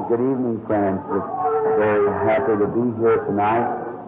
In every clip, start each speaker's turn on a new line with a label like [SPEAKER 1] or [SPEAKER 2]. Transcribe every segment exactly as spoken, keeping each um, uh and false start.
[SPEAKER 1] Good evening, friends. We're very happy to be here tonight.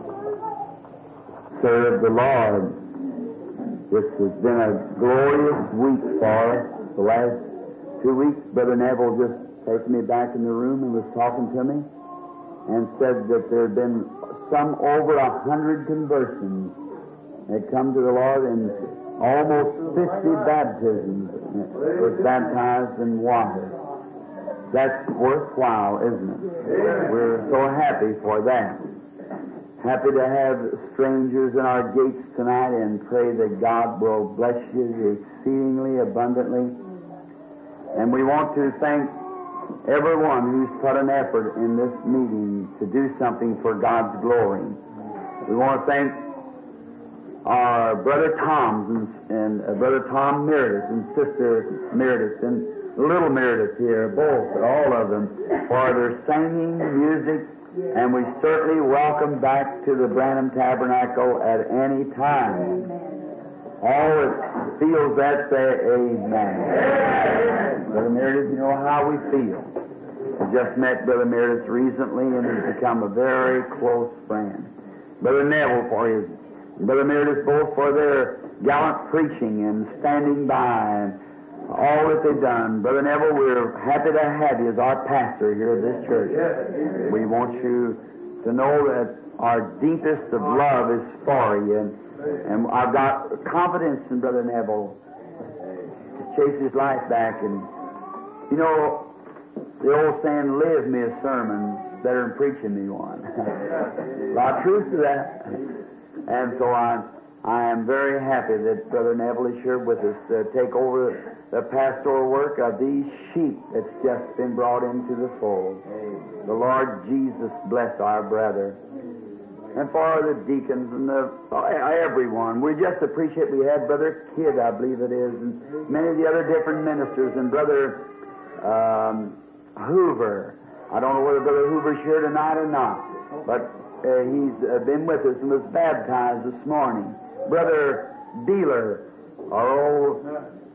[SPEAKER 1] Serve the Lord. This has been a glorious week for us. The last two weeks, Brother Neville just taken me back in the room and was talking to me and said that there had been some over a hundred conversions had come to the Lord and almost fifty baptisms was baptized in water. That's worthwhile, isn't it? We're so happy for that. Happy to have strangers in our gates tonight and pray that God will bless you exceedingly abundantly. And we want to thank everyone who's put an effort in this meeting to do something for God's glory. We want to thank our Brother Tom and, and uh, Brother Tom Meredith and Sister Meredith and Little Meredith here, both, all of them, for their singing, music, and we certainly welcome back to the Branham Tabernacle at any time. All that feels that say amen. Amen. Brother Meredith, you know how we feel. I just met Brother Meredith recently and he's become a very close friend. Brother Neville for his, Brother Meredith both for their gallant preaching and standing by and all that they've done. Brother Neville, we're happy to have you as our pastor here at this church. We want you to know that our deepest of love is for you. And I've got confidence in Brother Neville to chase his life back. And, you know, the old saying, live me a sermon better than preaching me one. A lot of truth to that. And so I, I am very happy that Brother Neville is here with us to take over the pastoral work of these sheep that's just been brought into the fold. The Lord Jesus bless our brother. And for the deacons and the, everyone, we just appreciate we had Brother Kidd, I believe it is, and many of the other different ministers, and Brother um, Hoover. I don't know whether Brother Hoover's here tonight or not, but uh, he's uh, been with us and was baptized this morning. Brother Beeler, our old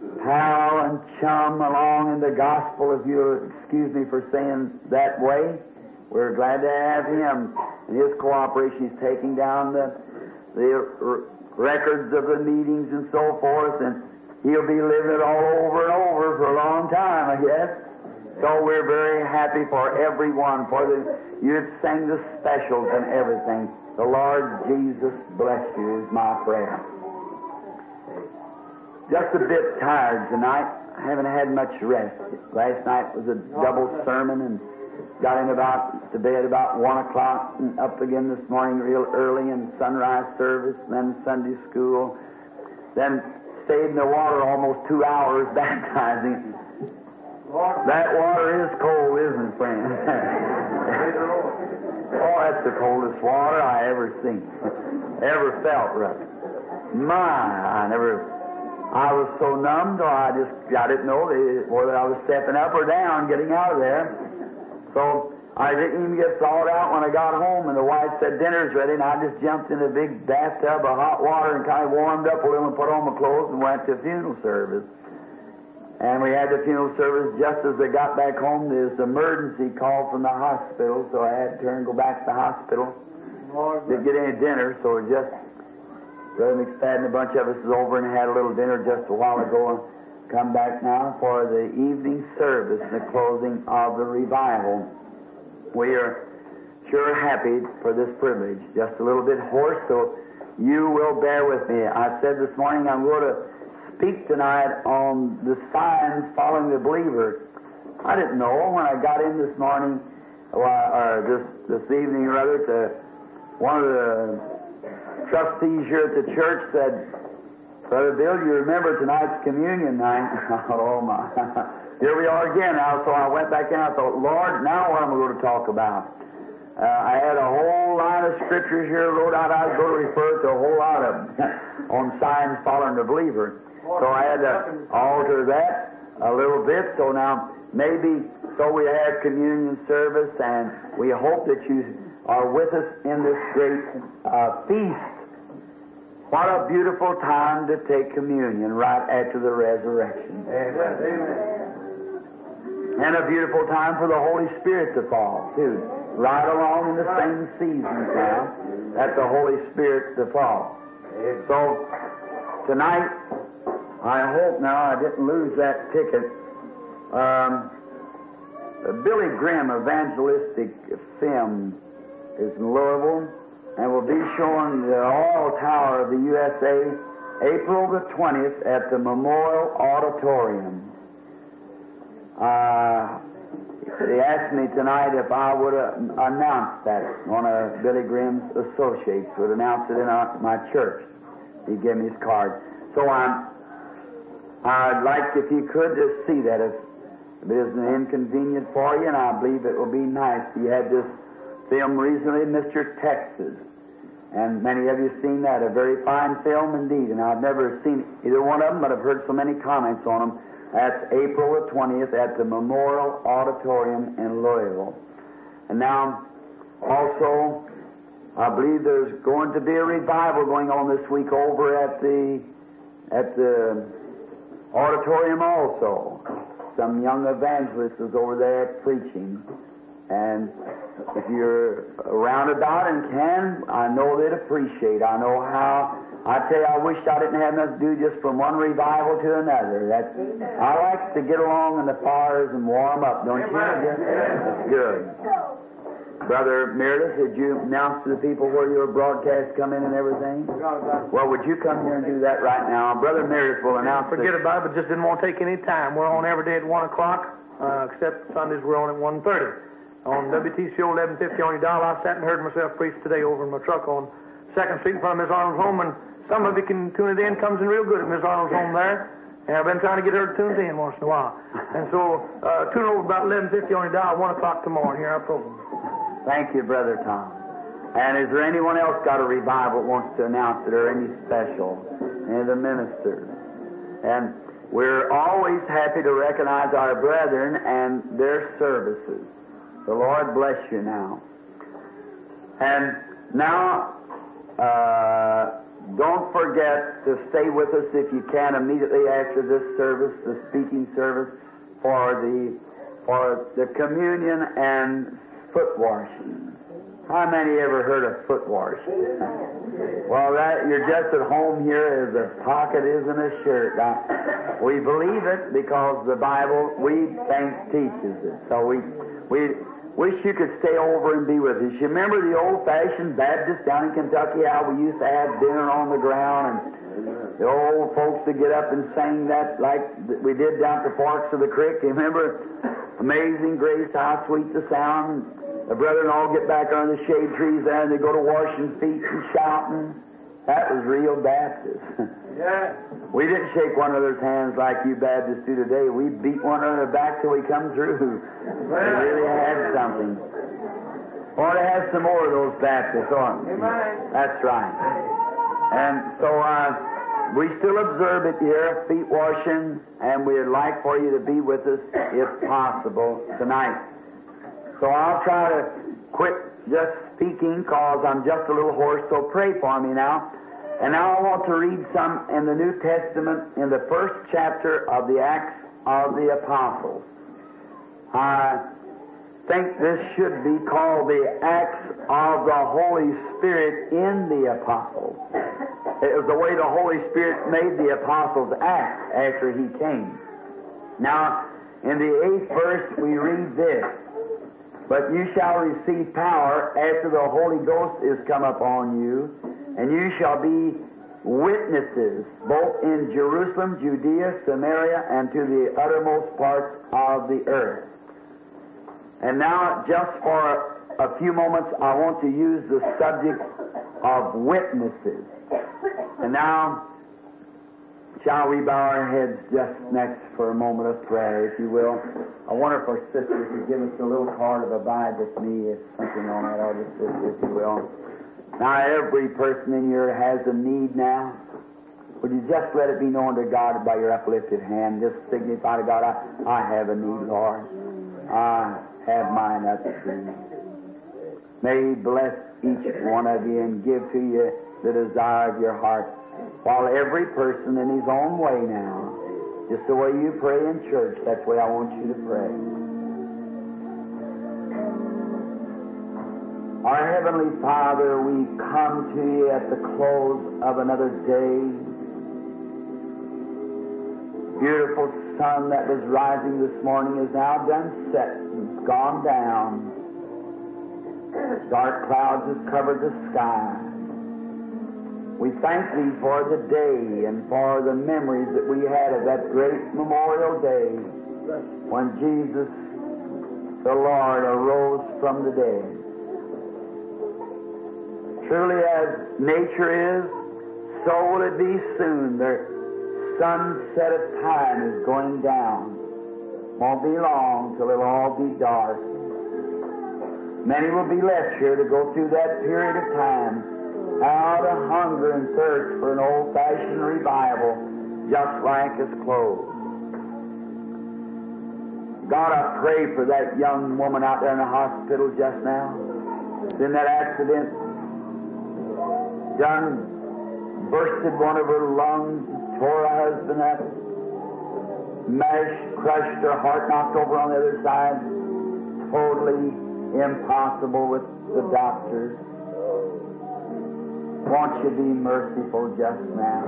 [SPEAKER 1] pal and chum along in the gospel, if you'll excuse me for saying that way. We're glad to have him and his cooperation. He's taking down the, the r- records of the meetings and so forth, and he'll be living it all over and over for a long time, I guess. So we're very happy for everyone, for the you sang the specials and everything. The Lord Jesus bless you is my prayer. Just a bit tired tonight. I haven't had much rest. Last night was a double sermon and got in about to bed about one o'clock and up again this morning real early in sunrise service, then Sunday school, then stayed in the water almost two hours baptizing. That water is cold, isn't it, friend? Oh, that's the coldest water I ever seen, ever felt, rather. My, I never. I was so numb, so I just, I didn't know whether I was stepping up or down, getting out of there. So I didn't even get thawed out when I got home, and the wife said dinner's ready, and I just jumped in a big bathtub of hot water and kind of warmed up a little and put on my clothes and went to funeral service. And we had the funeral service just as I got back home. There's an emergency call from the hospital, so I had to turn and go back to the hospital. Didn't get any dinner, so it just Brother McSpadden, a bunch of us is over and had a little dinner just a while ago and come back now for the evening service, the closing of the revival. We are sure happy for this privilege. Just a little bit hoarse, so you will bear with me. I said this morning I'm going to speak tonight on the signs following the believer. I didn't know when I got in this morning, or this, this evening rather, to one of the trustees here at the church said, Brother Bill, you remember tonight's communion night? Oh, my. Here we are again now. So I went back in and I thought, Lord, now what am I going to talk about? Uh, I had a whole line of scriptures here wrote out. I was going to refer to a whole lot of them on signs following the believer. So I had to alter that a little bit. So now maybe, so we have communion service, and we hope that you are with us in this great uh, feast. What a beautiful time to take communion right after the resurrection. Amen. And a beautiful time for the Holy Spirit to fall, too. Right along in the same seasons now that the Holy Spirit to fall. So, tonight, I hope now I didn't lose that ticket. Um, Billy Graham Evangelistic Film is in Louisville and will be showing the Oil Tower of the U S A April the twentieth at the Memorial Auditorium. Uh, they asked me tonight if I would uh, announce that. One of Billy Graham's associates would announce it in our, my church. He gave me his card. So I'm, I'd like if you could just see that if it isn't inconvenient for you, and I believe it will be nice. You had this film recently, Mister Texas, and many of you have seen that. A very fine film indeed, and I've never seen either one of them, but I've heard so many comments on them. That's April the twentieth at the Memorial Auditorium in Louisville. And now, also, I believe there's going to be a revival going on this week over at the at the auditorium also. Some young evangelist is over there preaching. And if you're around about and can, I know they'd appreciate. I know how, I tell you, I wish I didn't have nothing to do just from one revival to another. That's, I like to get along in the fires and warm up, don't you? That's good. Brother Meredith, did you announce to the people where your broadcast come in and everything? Well, would you come here and do that right now? Brother Meredith will announce.
[SPEAKER 2] Forget it. about it, but just didn't want to take any time. We're on every day at one o'clock, uh, except Sundays we're on at one thirty. On W T C O eleven fifty on your dial, I sat and heard myself preach today over in my truck on second Street in front of Miss Arnold's home, and some of you can tune it in, comes in real good at Miss Arnold's home there. And I've been trying to get her to tune it in once in a while. And so, uh, tune over about eleven fifty on your dial, one o'clock tomorrow, and hear our program.
[SPEAKER 1] Thank you, Brother Tom. And is there anyone else got a revival that wants to announce it, or any special? Any of the ministers? And we're always happy to recognize our brethren and their services. The Lord bless you now. And now, uh, don't forget to stay with us if you can immediately after this service, the speaking service, for the for the communion and foot washing. How many ever heard of foot washing? Well, that you're just at home here as a pocket is in a shirt. Now, we believe it because the Bible, we think, teaches it. So we we wish you could stay over and be with us. You remember the old-fashioned Baptist down in Kentucky, how we used to have dinner on the ground, and the old folks would get up and sing that like we did down at the forks of the creek. You remember? Amazing grace, how sweet the sound. The brethren all get back under the shade trees there, and they go to washing feet and shouting. That was real Baptist.
[SPEAKER 2] Yeah.
[SPEAKER 1] We didn't shake one another's hands like you Baptists do today. We beat one another back till we come through. We really had something. Ought to have some more of those Baptists, aren't we? That's right. And so uh, we still observe it here, feet washing, and we'd like for you to be with us, if possible, tonight. So I'll try to quit just speaking because I'm just a little hoarse, so pray for me now. And now I want to read some in the New Testament in the first chapter of the Acts of the Apostles. I think this should be called the Acts of the Holy Spirit in the Apostles. It was the way the Holy Spirit made the apostles act after He came. Now, in the eighth verse we read this: "But you shall receive power after the Holy Ghost is come upon you, and you shall be witnesses both in Jerusalem, Judea, Samaria, and to the uttermost parts of the earth." And now, just for a few moments, I want to use the subject of witnesses. And now, shall we bow our heads just next for a moment of prayer, if you will? I wonder if our sister could give us a little card of Abide With Me, if something on that, other sister, if you will. Now, every person in here has a need now. Would you just let it be known to God by your uplifted hand? Just signify to God, I, I have a need, Lord. I have mine up to you. May He bless each one of you and give to you the desire of your heart, while every person in his own way now, just the way you pray in church, that's the way I want you to pray. Our Heavenly Father, we come to you at the close of another day. Beautiful sun that was rising this morning is now done set. It's gone down. Dark clouds have covered the sky. We thank Thee for the day and for the memories that we had of that great Memorial Day when Jesus, the Lord, arose from the dead. Truly, as nature is, so will it be soon. The sunset of time is going down. Won't be long till it'll all be dark. Many will be left here to go through that period of time, out of hunger and thirst for an old-fashioned revival, just like it's closed. God, I pray for that young woman out there in the hospital just now. In that accident, done bursted one of her lungs, tore her husband up, mashed, crushed her heart, knocked over on the other side. Totally impossible with the doctors. Won't you be merciful just now?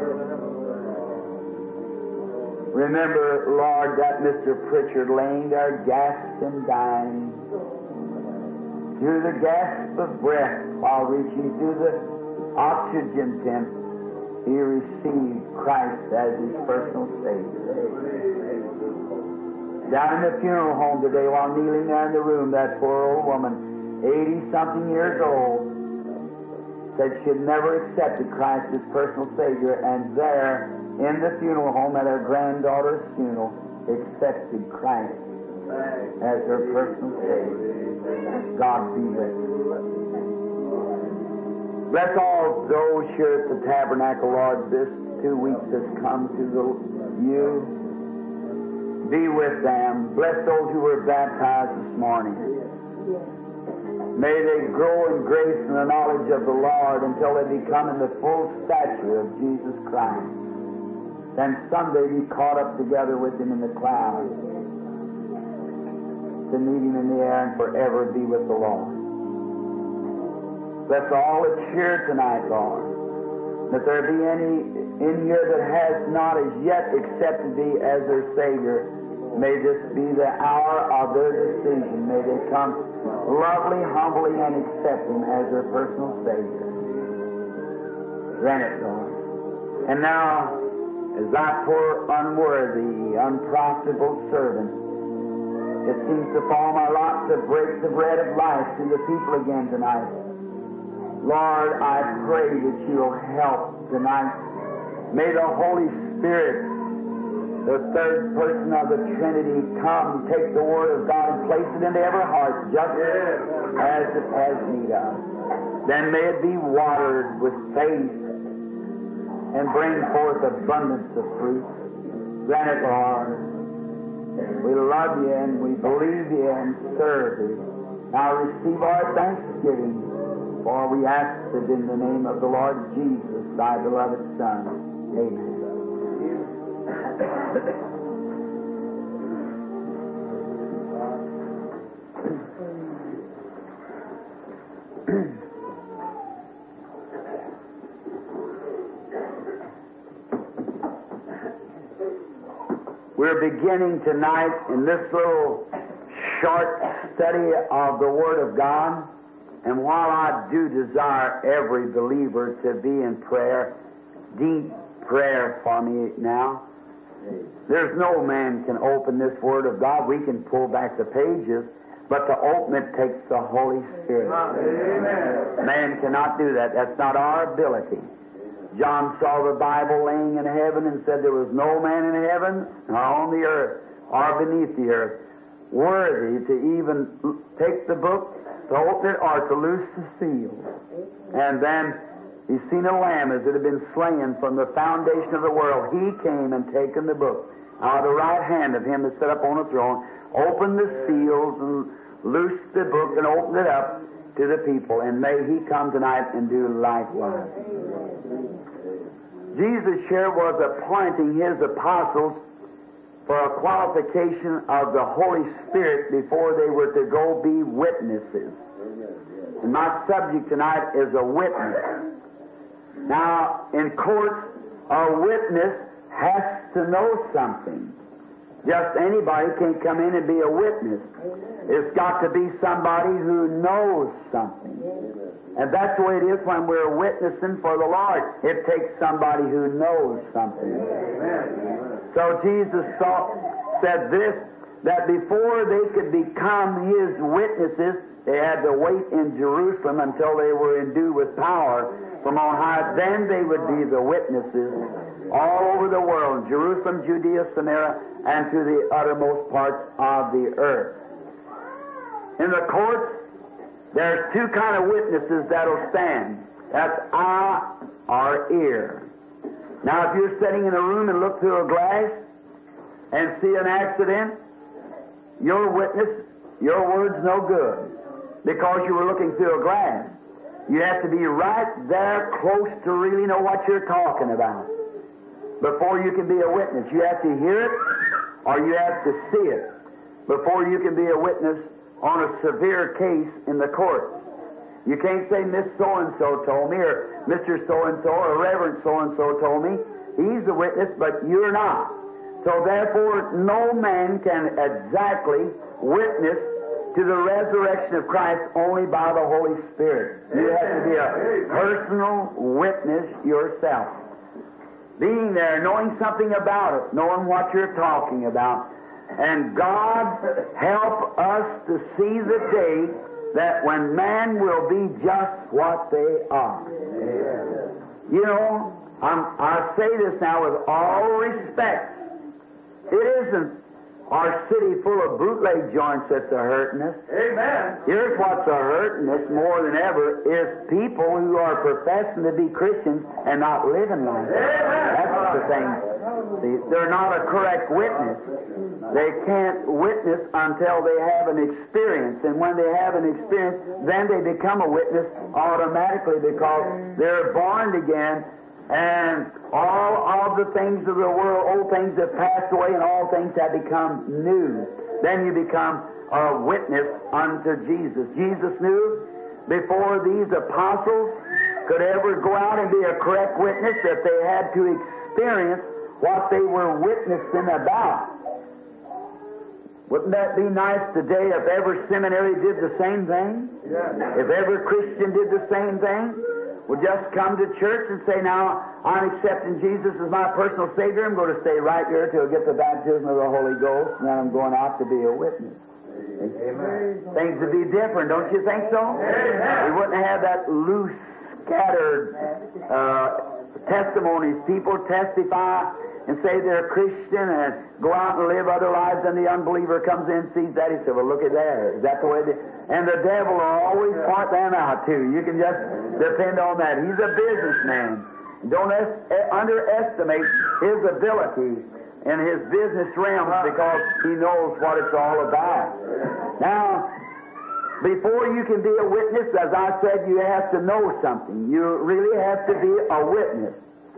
[SPEAKER 1] Remember, Lord, that Mister Pritchard laying there gasping, dying. Through the gasp of breath while reaching through the oxygen tent, he received Christ as his personal Savior. Down in the funeral home today, while kneeling there in the room, that poor old woman, eighty-something years old, said she had never accepted Christ as personal Savior, and there, in the funeral home at her granddaughter's funeral, accepted Christ as her personal Savior. God be with you. Bless all those here at the tabernacle, Lord, this two weeks has come to the, you. Be with them. Bless those who were baptized this morning. May they grow in grace and the knowledge of the Lord until they become in the full stature of Jesus Christ. Then someday be caught up together with Him in the clouds to meet Him in the air and forever be with the Lord. Bless all that's here tonight, Lord. That there be any in here that has not as yet accepted Thee as their Savior. May this be the hour of their decision. May they come lovely, humbly, and accept Him as their personal Savior. Grant it, Lord. And now, as Thy poor, unworthy, unprofitable servant, it seems to fall my lot to break the bread of life to the people again tonight. Lord, I pray that You'll help tonight. May the Holy Spirit, the third person of the Trinity, come, take the Word of God and place it into every heart just as it has need of. Then may it be watered with faith and bring forth abundance of fruit. Grant it, Lord. We love You and we believe You and serve You. Now receive our thanksgiving. For we ask it in the name of the Lord Jesus, Thy beloved Son. Amen. We're beginning tonight in this little short study of the Word of God. And while I do desire every believer to be in prayer, deep prayer for me now, there's no man can open this Word of God. We can pull back the pages, but to open it takes the Holy Spirit. Amen. Man cannot do that. That's not our ability. John saw the Bible laying in heaven and said there was no man in heaven or on the earth or beneath the earth worthy to even take the book, to open it, or to loose the seal. And then He seen a lamb as it had been slain from the foundation of the world. He came and taken the book out of the right hand of Him that sat up on the throne, opened the seals and loosed the book and opened it up to the people. And may He come tonight and do likewise. Jesus here was appointing His apostles for a qualification of the Holy Spirit before they were to go be witnesses. And my subject tonight is a witness. Now, in courts, a witness has to know something. Just anybody can't come in and be a witness. It's got to be somebody who knows something. And that's the way it is when we're witnessing for the Lord. It takes somebody who knows something. So Jesus saw, said this, that before they could become His witnesses, they had to wait in Jerusalem until they were endued with power from on high. Then they would be the witnesses all over the world, Jerusalem, Judea, Samaria, and to the uttermost parts of the earth. In the courts, there's two kind of witnesses that'll stand. That's eye or ear. Now, if you're sitting in a room and look through a glass and see an accident, your witness, your word's no good because you were looking through a glass. You have to be right there close to really know what you're talking about before you can be a witness. You have to hear it or you have to see it before you can be a witness on a severe case in the court. You can't say Miss So-and-so told me, or Mister So-and-so, or Reverend So-and-so told me. He's a witness, but you're not. So therefore, no man can exactly witness to the resurrection of Christ only by the Holy Spirit. You have to be a personal witness yourself. Being there, knowing something about it, knowing what you're talking about. And God help us to see the day that when man will be just what they are. You know, I'm, I say this now with all respect. It isn't our city full of bootleg joints that's a hurting us. Amen. Here's what's a hurting us more than ever is people who are professing to be Christians and not living like it. That's the thing. See, they're not a correct witness. They can't witness until they have an experience. And when they have an experience, then they become a witness automatically because they're born again. And all of the things of the world, old things have passed away and all things have become new. Then you become a witness unto Jesus. Jesus knew before these apostles could ever go out and be a correct witness that they had to experience what they were witnessing about. Wouldn't that be nice today if every seminary did the same thing? Yeah. If every Christian did the same thing? Would just come to church and say, now, I'm accepting Jesus as my personal Savior. I'm going to stay right here till I get the baptism of the Holy Ghost, and then I'm going out to be a witness. Amen. Things would be different, don't you think so? Amen. We wouldn't have that loose, scattered uh, testimonies. People testify and say they're Christian and go out and live other lives, and the unbeliever comes in and sees that. He says, well, look at there. Is that the way they... And the devil will always point them out, too. You can just depend on that. He's a businessman. Don't es- underestimate his ability in his business realm because he knows what it's all about. Now, before you can be a witness, as I said, you have to know something. You really have to be a witness.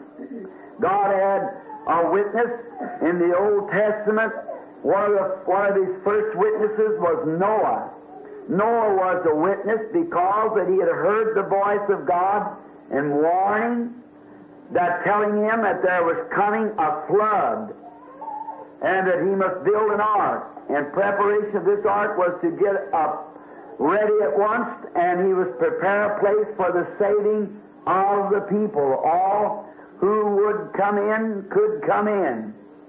[SPEAKER 1] God had a witness in the Old Testament. One of, the, one of his first witnesses was Noah. Noah was a witness because that he had heard the voice of God and warning, that telling him that there was coming a flood and that he must build an ark. And preparation of this ark was to get up ready at once, and he was prepare a place for the saving of the people. All who would come in could come in.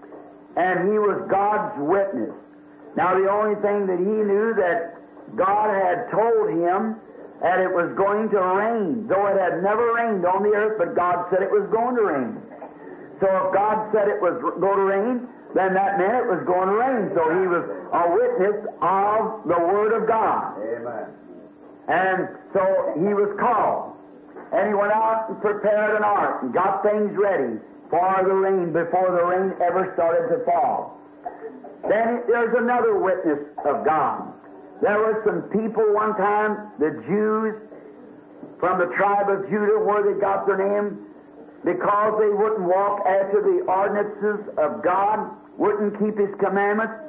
[SPEAKER 1] And he was God's witness. Now the only thing that he knew that God had told him that it was going to rain, though it had never rained on the earth, but God said it was going to rain. So if God said it was going to rain, then that meant it was going to rain. So he was a witness of the Word of God. Amen. And so he was called. And he went out and prepared an ark and got things ready for the rain before the rain ever started to fall. Then there's another witness of God. There were some people one time, the Jews from the tribe of Judah, where they got their name, because they wouldn't walk after the ordinances of God, wouldn't keep His commandments.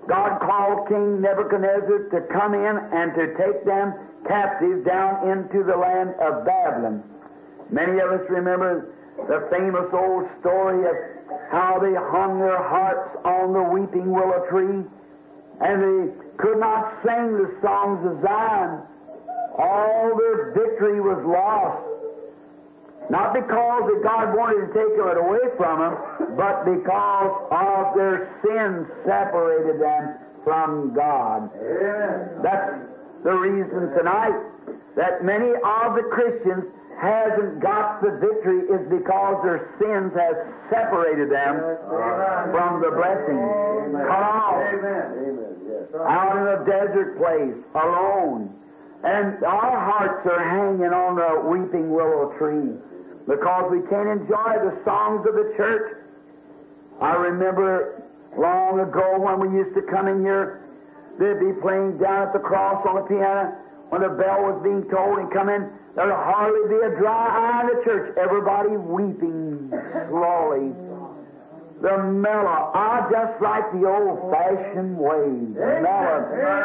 [SPEAKER 1] God called King Nebuchadnezzar to come in and to take them captive down into the land of Babylon. Many of us remember the famous old story of how they hung their harps on the weeping willow tree, and they could not sing the songs of Zion. All their victory was lost. Not because that God wanted to take it away from them, but because of their sins separated them from God. Amen. That's the reason tonight that many of the Christians hasn't got the victory is because their sins have separated them Amen. From the blessing. Amen. Cut off. Amen. Yes. Out in a desert place, alone. And our hearts are hanging on the weeping willow tree because we can't enjoy the songs of the church. I remember long ago when we used to come in here, they'd be playing down at the cross on the piano. When the bell was being tolled and come in, there'd hardly be a dry eye in the church. Everybody weeping slowly. The mellow, ah, just like the old-fashioned way. Mellow,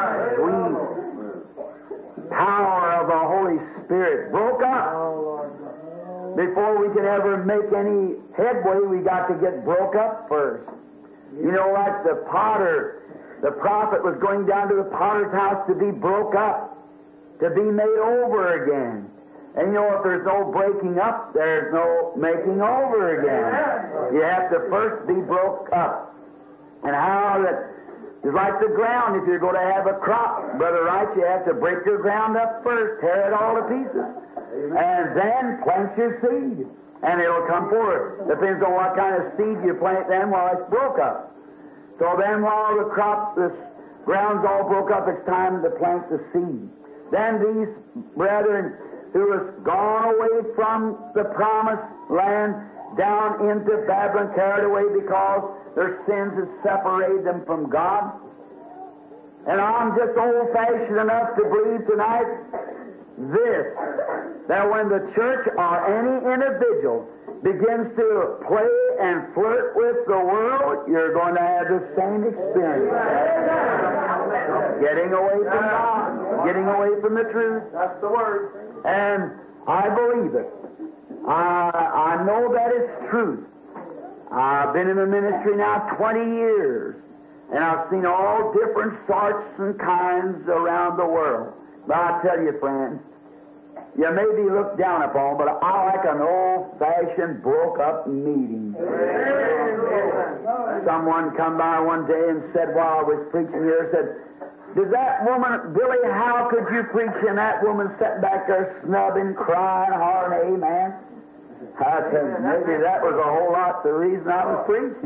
[SPEAKER 1] sweet power of the Holy Spirit broke up. Before we could ever make any headway, we got to get broke up first. You know, like the potter, the prophet was going down to the potter's house to be broke up, to be made over again. And you know, if there's no breaking up, there's no making over again. You have to first be broke up. And how that is like the ground. If you're going to have a crop, Brother Wright, you have to break your ground up first, tear it all to pieces, and then plant your seed, and it'll come forward. Depends on what kind of seed you plant then while it's broke up. So then while the crops, the ground's all broke up, it's time to plant the seed. Then these brethren who has gone away from the promised land down into Babylon, carried away because their sins have separated them from God. And I'm just old-fashioned enough to believe tonight this, that when the church or any individual begins to play and flirt with the world, you're going to have the same experience. Getting away from God, getting away from the truth. That's the word. And I believe it. I, I know that it's truth. I've been in the ministry now twenty years, and I've seen all different sorts and kinds around the world. But I tell you, friends, you may be looked down upon, but I like an old-fashioned, broke-up meeting. Someone come by one day and said, while I was preaching here, said, "Does that woman, Billy, how could you preach and that woman sat back there snubbing, crying, hollering, amen?" I said, maybe that was a whole lot the reason I was preaching.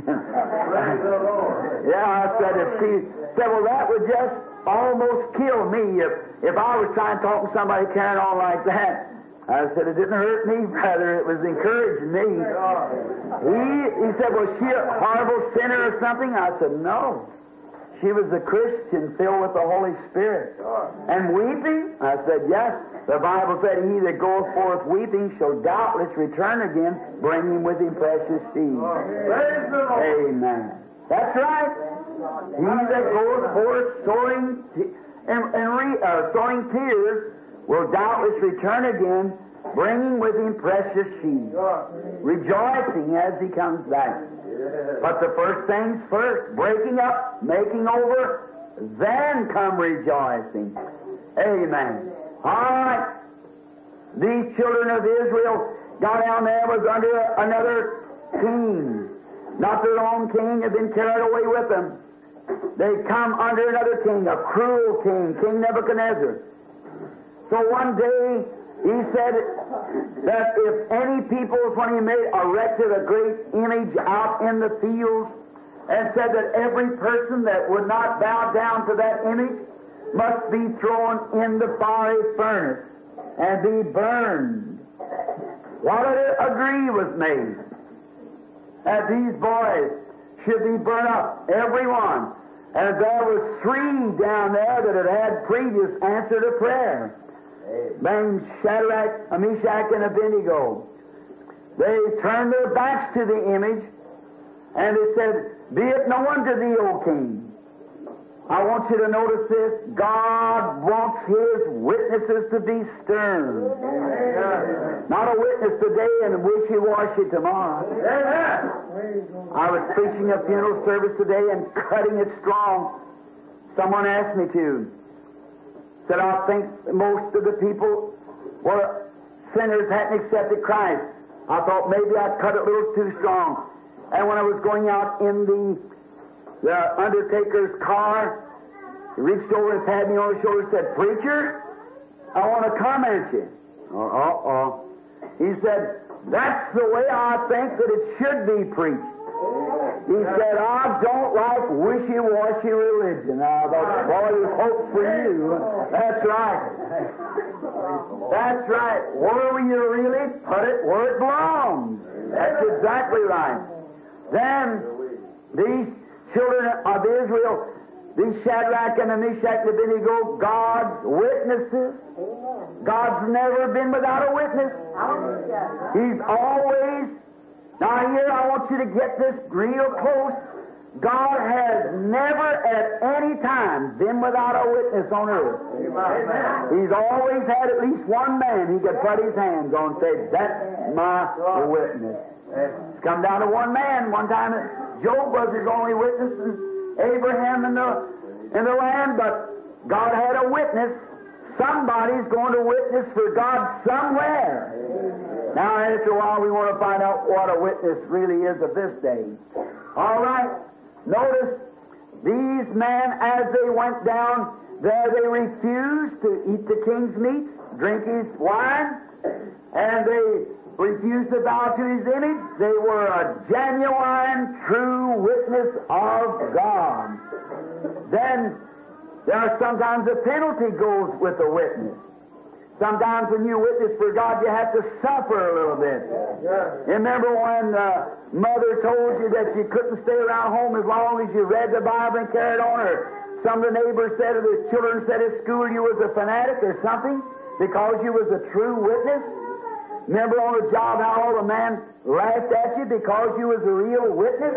[SPEAKER 1] Yeah, I said, if she said, well, that would just almost kill me if, if I was trying to talk to somebody carrying on like that. I said, it didn't hurt me, brother. It was encouraging me. He, he said, was she a horrible sinner or something? I said, no. She was a Christian filled with the Holy Spirit. And weeping? I said, yes. The Bible said, he that goeth forth weeping shall doubtless return again, bringing with him precious seed. Amen. That's right. He that goeth forth sowing, and, and re, uh, sowing tears will doubtless return again, bringing with him precious seed, rejoicing as he comes back. But the first things first, breaking up, making over, then come rejoicing. Amen. All right. These children of Israel got down there, was under another king. Not their own king, had been carried away with them. They come under another king, a cruel king, King Nebuchadnezzar. So one day, he said that if any people, when he made, erected a great image out in the fields, and said that every person that would not bow down to that image must be thrown in the fiery furnace and be burned. What an agree was made that these boys should be burned up, every one. And there was three down there that had had previous answer to prayer, named Shadrach, Meshach, and Abednego. They turned their backs to the image, and they said, "Be it known to thee, O king, I want you to notice this. God wants His witnesses to be stern. Not a witness today and wishy-washy tomorrow. I was preaching a funeral service today and cutting it strong. Someone asked me to. Said, I think most of the people were sinners, hadn't accepted Christ. I thought maybe I'd cut it a little too strong. And when I was going out in the The undertaker's car, he reached over and patted me on the shoulder and said, Preacher, I want to comment you. Oh, oh, oh. He said, that's the way I think that it should be preached. He said, I don't like wishy-washy religion. I thought, boy, there's hope for you. That's right. That's right. Where you really put it where it belongs. That's exactly right. Then these children of Israel, these Shadrach and the Meshach and Abednego, God's witnesses. God's never been without a witness. He's always. Now here I want you to get this real close. God has never at any time been without a witness on earth. He's always had at least one man he could put his hands on and say, that's my witness. It's come down to one man. One time Job was his only witness, and Abraham in the, in the land, but God had a witness. Somebody's going to witness for God somewhere. Now, after a while, we want to find out what a witness really is of this day. All right. Notice, these men, as they went down there, they refused to eat the king's meat, drink his wine, and they refused to bow to his image. They were a genuine, true witness of God. Then, there are sometimes a penalty goes with a witness. Sometimes when you witness for God, you have to suffer a little bit. Remember when uh, Mother told you that you couldn't stay around home as long as you read the Bible and carried on, or some of the neighbors said, or the children said at school you was a fanatic or something because you was a true witness? Remember on the job how all the men laughed at you because you was a real witness?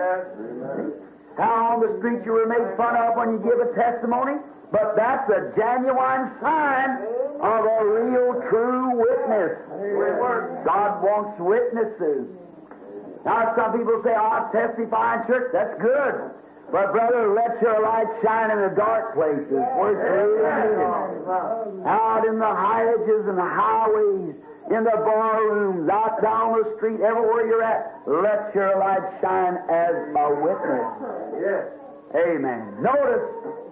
[SPEAKER 1] How on the street you were made fun of when you give a testimony? But that's a genuine sign of a real, true witness. God wants witnesses. Now, some people say, oh, I testify in church. That's good. But, brother, let your light shine in the dark places where it's really needed. Out in the hedges and the highways, in the bar rooms, out down the street, everywhere you're at, let your light shine as a witness. Yes. Amen. Notice,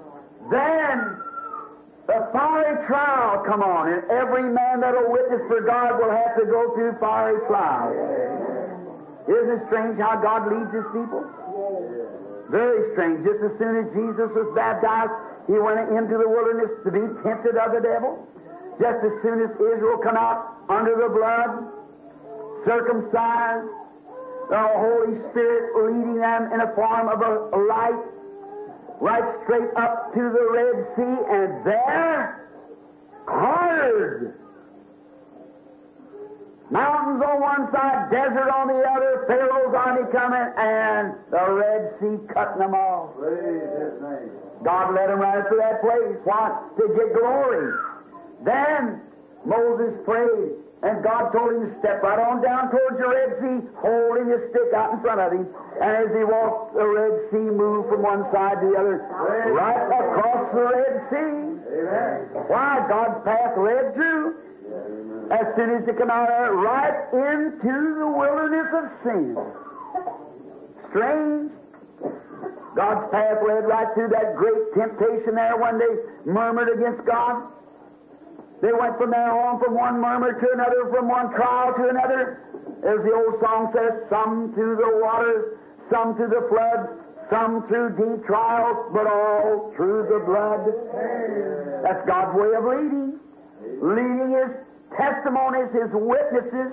[SPEAKER 1] then the fiery trial come on, and every man that will witness for God will have to go through fiery trials. Isn't it strange how God leads His people? Very strange. Just as soon as Jesus was baptized, He went into the wilderness to be tempted of the devil. Just as soon as Israel come out under the blood, circumcised, the Holy Spirit leading them in a form of a light, right straight up to the Red Sea, and there, hard. Mountains on one side, desert on the other, Pharaoh's army coming, and the Red Sea cutting them off. God led them right to that place. Why? To get glory. Then Moses prayed, and God told him to step right on down towards the Red Sea, holding his stick out in front of him. And as he walked, the Red Sea moved from one side to the other, right across the Red Sea. Why? God's path led through. As soon as they come out of there, right into the wilderness of sin. Strange. God's path led right through that great temptation there when they murmured against God. They went from there on, from one murmur to another, from one trial to another. As the old song says, some through the waters, some through the flood, some through deep trials, but all through the blood. That's God's way of leading. Leading His testimonies, His witnesses.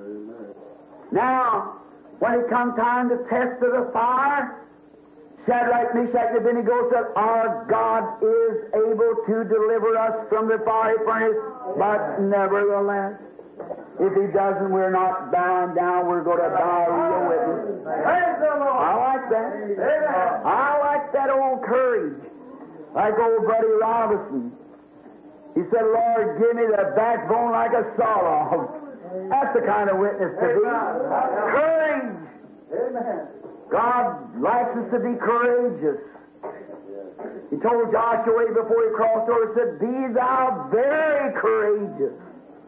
[SPEAKER 1] Now, when it comes time to test of the fire, Shadrach, Meshach, and Abednego said, our God is able to deliver us from the fiery furnace, but nevertheless, if He doesn't, we're not bowing down, we're going to die a real witness. I like that. I like that old courage. Like old Buddy Robinson. He said, Lord, give me the backbone like a sawlog. That's the kind of witness to be. Courage. God likes us to be courageous. He told Joshua before he crossed over, he said, be thou very courageous.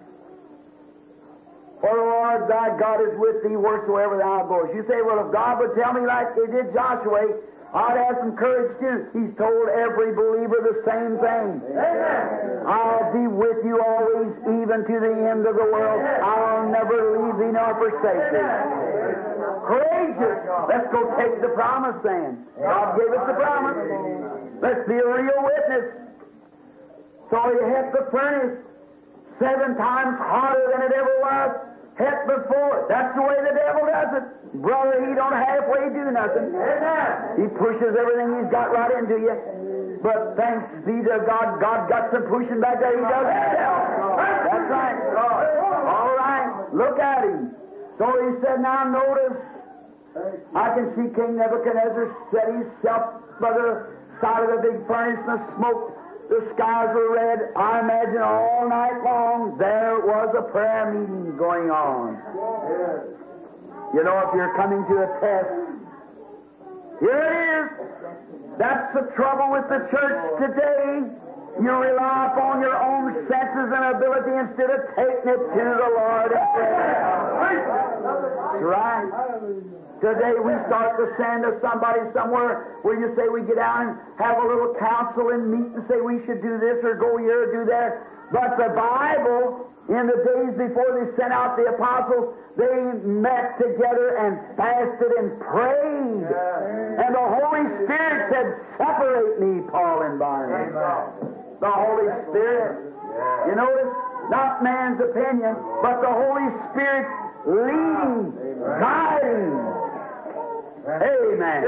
[SPEAKER 1] For the Lord thy God is with thee wheresoever thou goest. You say, well, if God would tell me like they did Joshua, I'd have some courage too. He's told every believer the same thing. Amen. I'll be with you always, even to the end of the world. I'll never leave thee nor forsake thee. Courageous. Let's go take the promise then. God gave us the promise. Let's be a real witness. So he hit the furnace seven times hotter than it ever was hit before. That's the way the devil does it. Brother, he don't halfway do nothing. He pushes everything he's got right into you. But thanks be to God, God got some pushing back there. He does himself. That's right. All right. Look at him. So he said, now notice, I can see King Nebuchadnezzar set himself by the side of the big furnace and the smoke. The skies were red. I imagine all night long there was a prayer meeting going on. You know, if you're coming to a test, here it is. That's the trouble with the church today. You rely upon your own senses and ability instead of taking it to the Lord and prayer. That's right. Today we start to send to somebody somewhere where you say we get out and have a little council and meet and say we should do this or go here or do that. But the Bible, in the days before they sent out the apostles, they met together and fasted and prayed. And the Holy Spirit said, separate me, Paul and Barnabas. The Holy Spirit. You notice? Not man's opinion, but the Holy Spirit leading, guiding. Amen.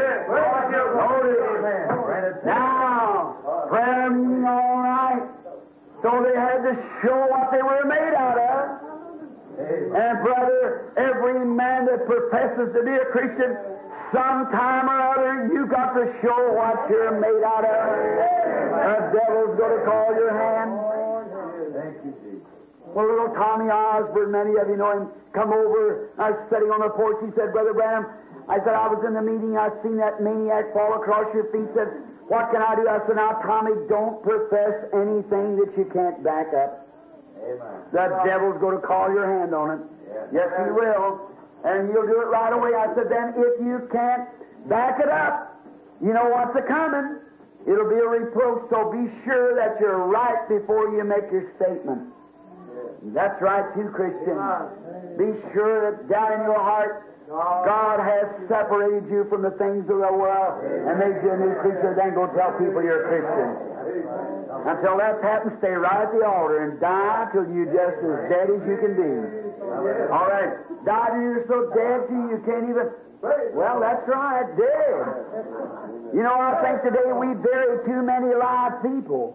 [SPEAKER 1] Now, prayer meeting all night. So they had to show what they were made out of. And brother, every man that professes to be a Christian, sometime or other, you got to show what you're made out of. The devil's going to call your hand. Thank you, Jesus. Well, little Tommy Osborne, many of you know him, come over. I was sitting on the porch. He said, Brother Branham, I said, I was in the meeting. I seen that maniac fall across your feet. Said, what can I do? I said, now, Tommy, don't profess anything that you can't back up. Amen. The devil's going to call your hand on it. Yes, yes he will. And you'll do it right away. I said, then if you can't back it up, you know what's a-coming. It'll be a reproach, so be sure that you're right before you make your statement. That's right, too, Christian. Be sure that down in your heart, God has separated you from the things of the world and made you a new creature. Then go tell people you're a Christian. Until that happens, stay right at the altar and die till you're just as dead as you can be. All right. Die till you're so dead till you can't even... Well, that's right, dead. You know, I think today we bury too many live people.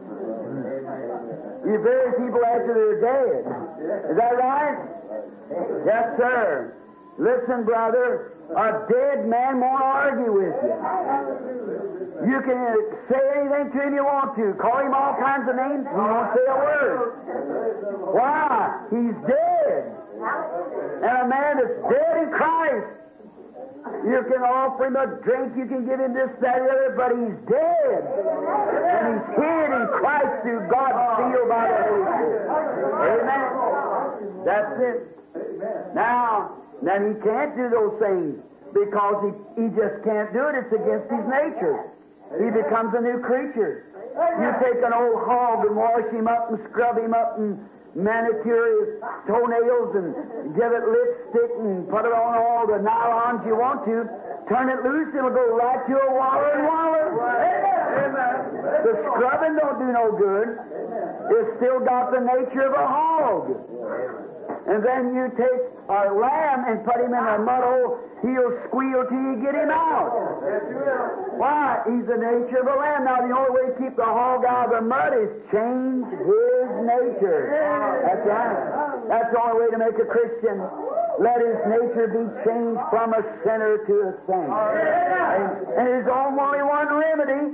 [SPEAKER 1] You bury people after they're dead. Is that right? Yes, sir. Listen, brother, a dead man won't argue with you. You can say anything to him you want to. Call him all kinds of names. He won't say a word. Why? He's dead. And a man that's dead in Christ, you can offer him a drink, you can give him this, that, the other, but he's dead. And he's hid in Christ through God's seal by the Holy Spirit. Amen. That's it. Now, then he can't do those things because he, he just can't do it. It's against his nature. He becomes a new creature. You take an old hog and wash him up and scrub him up and manicure his toenails and give it lipstick and put it on all the nylons you want to. Turn it loose, it'll go right to a waller and waller. The scrubbing don't do no good. It's still got the nature of a hog. And then you take a lamb and put him in a mud hole, he'll squeal till you get him out. Why? He's the nature of a lamb. Now, the only way to keep the hog out of the mud is change his nature. That's right. That's the only way to make a Christian. Let his nature be changed from a sinner to a saint. And there's only one remedy.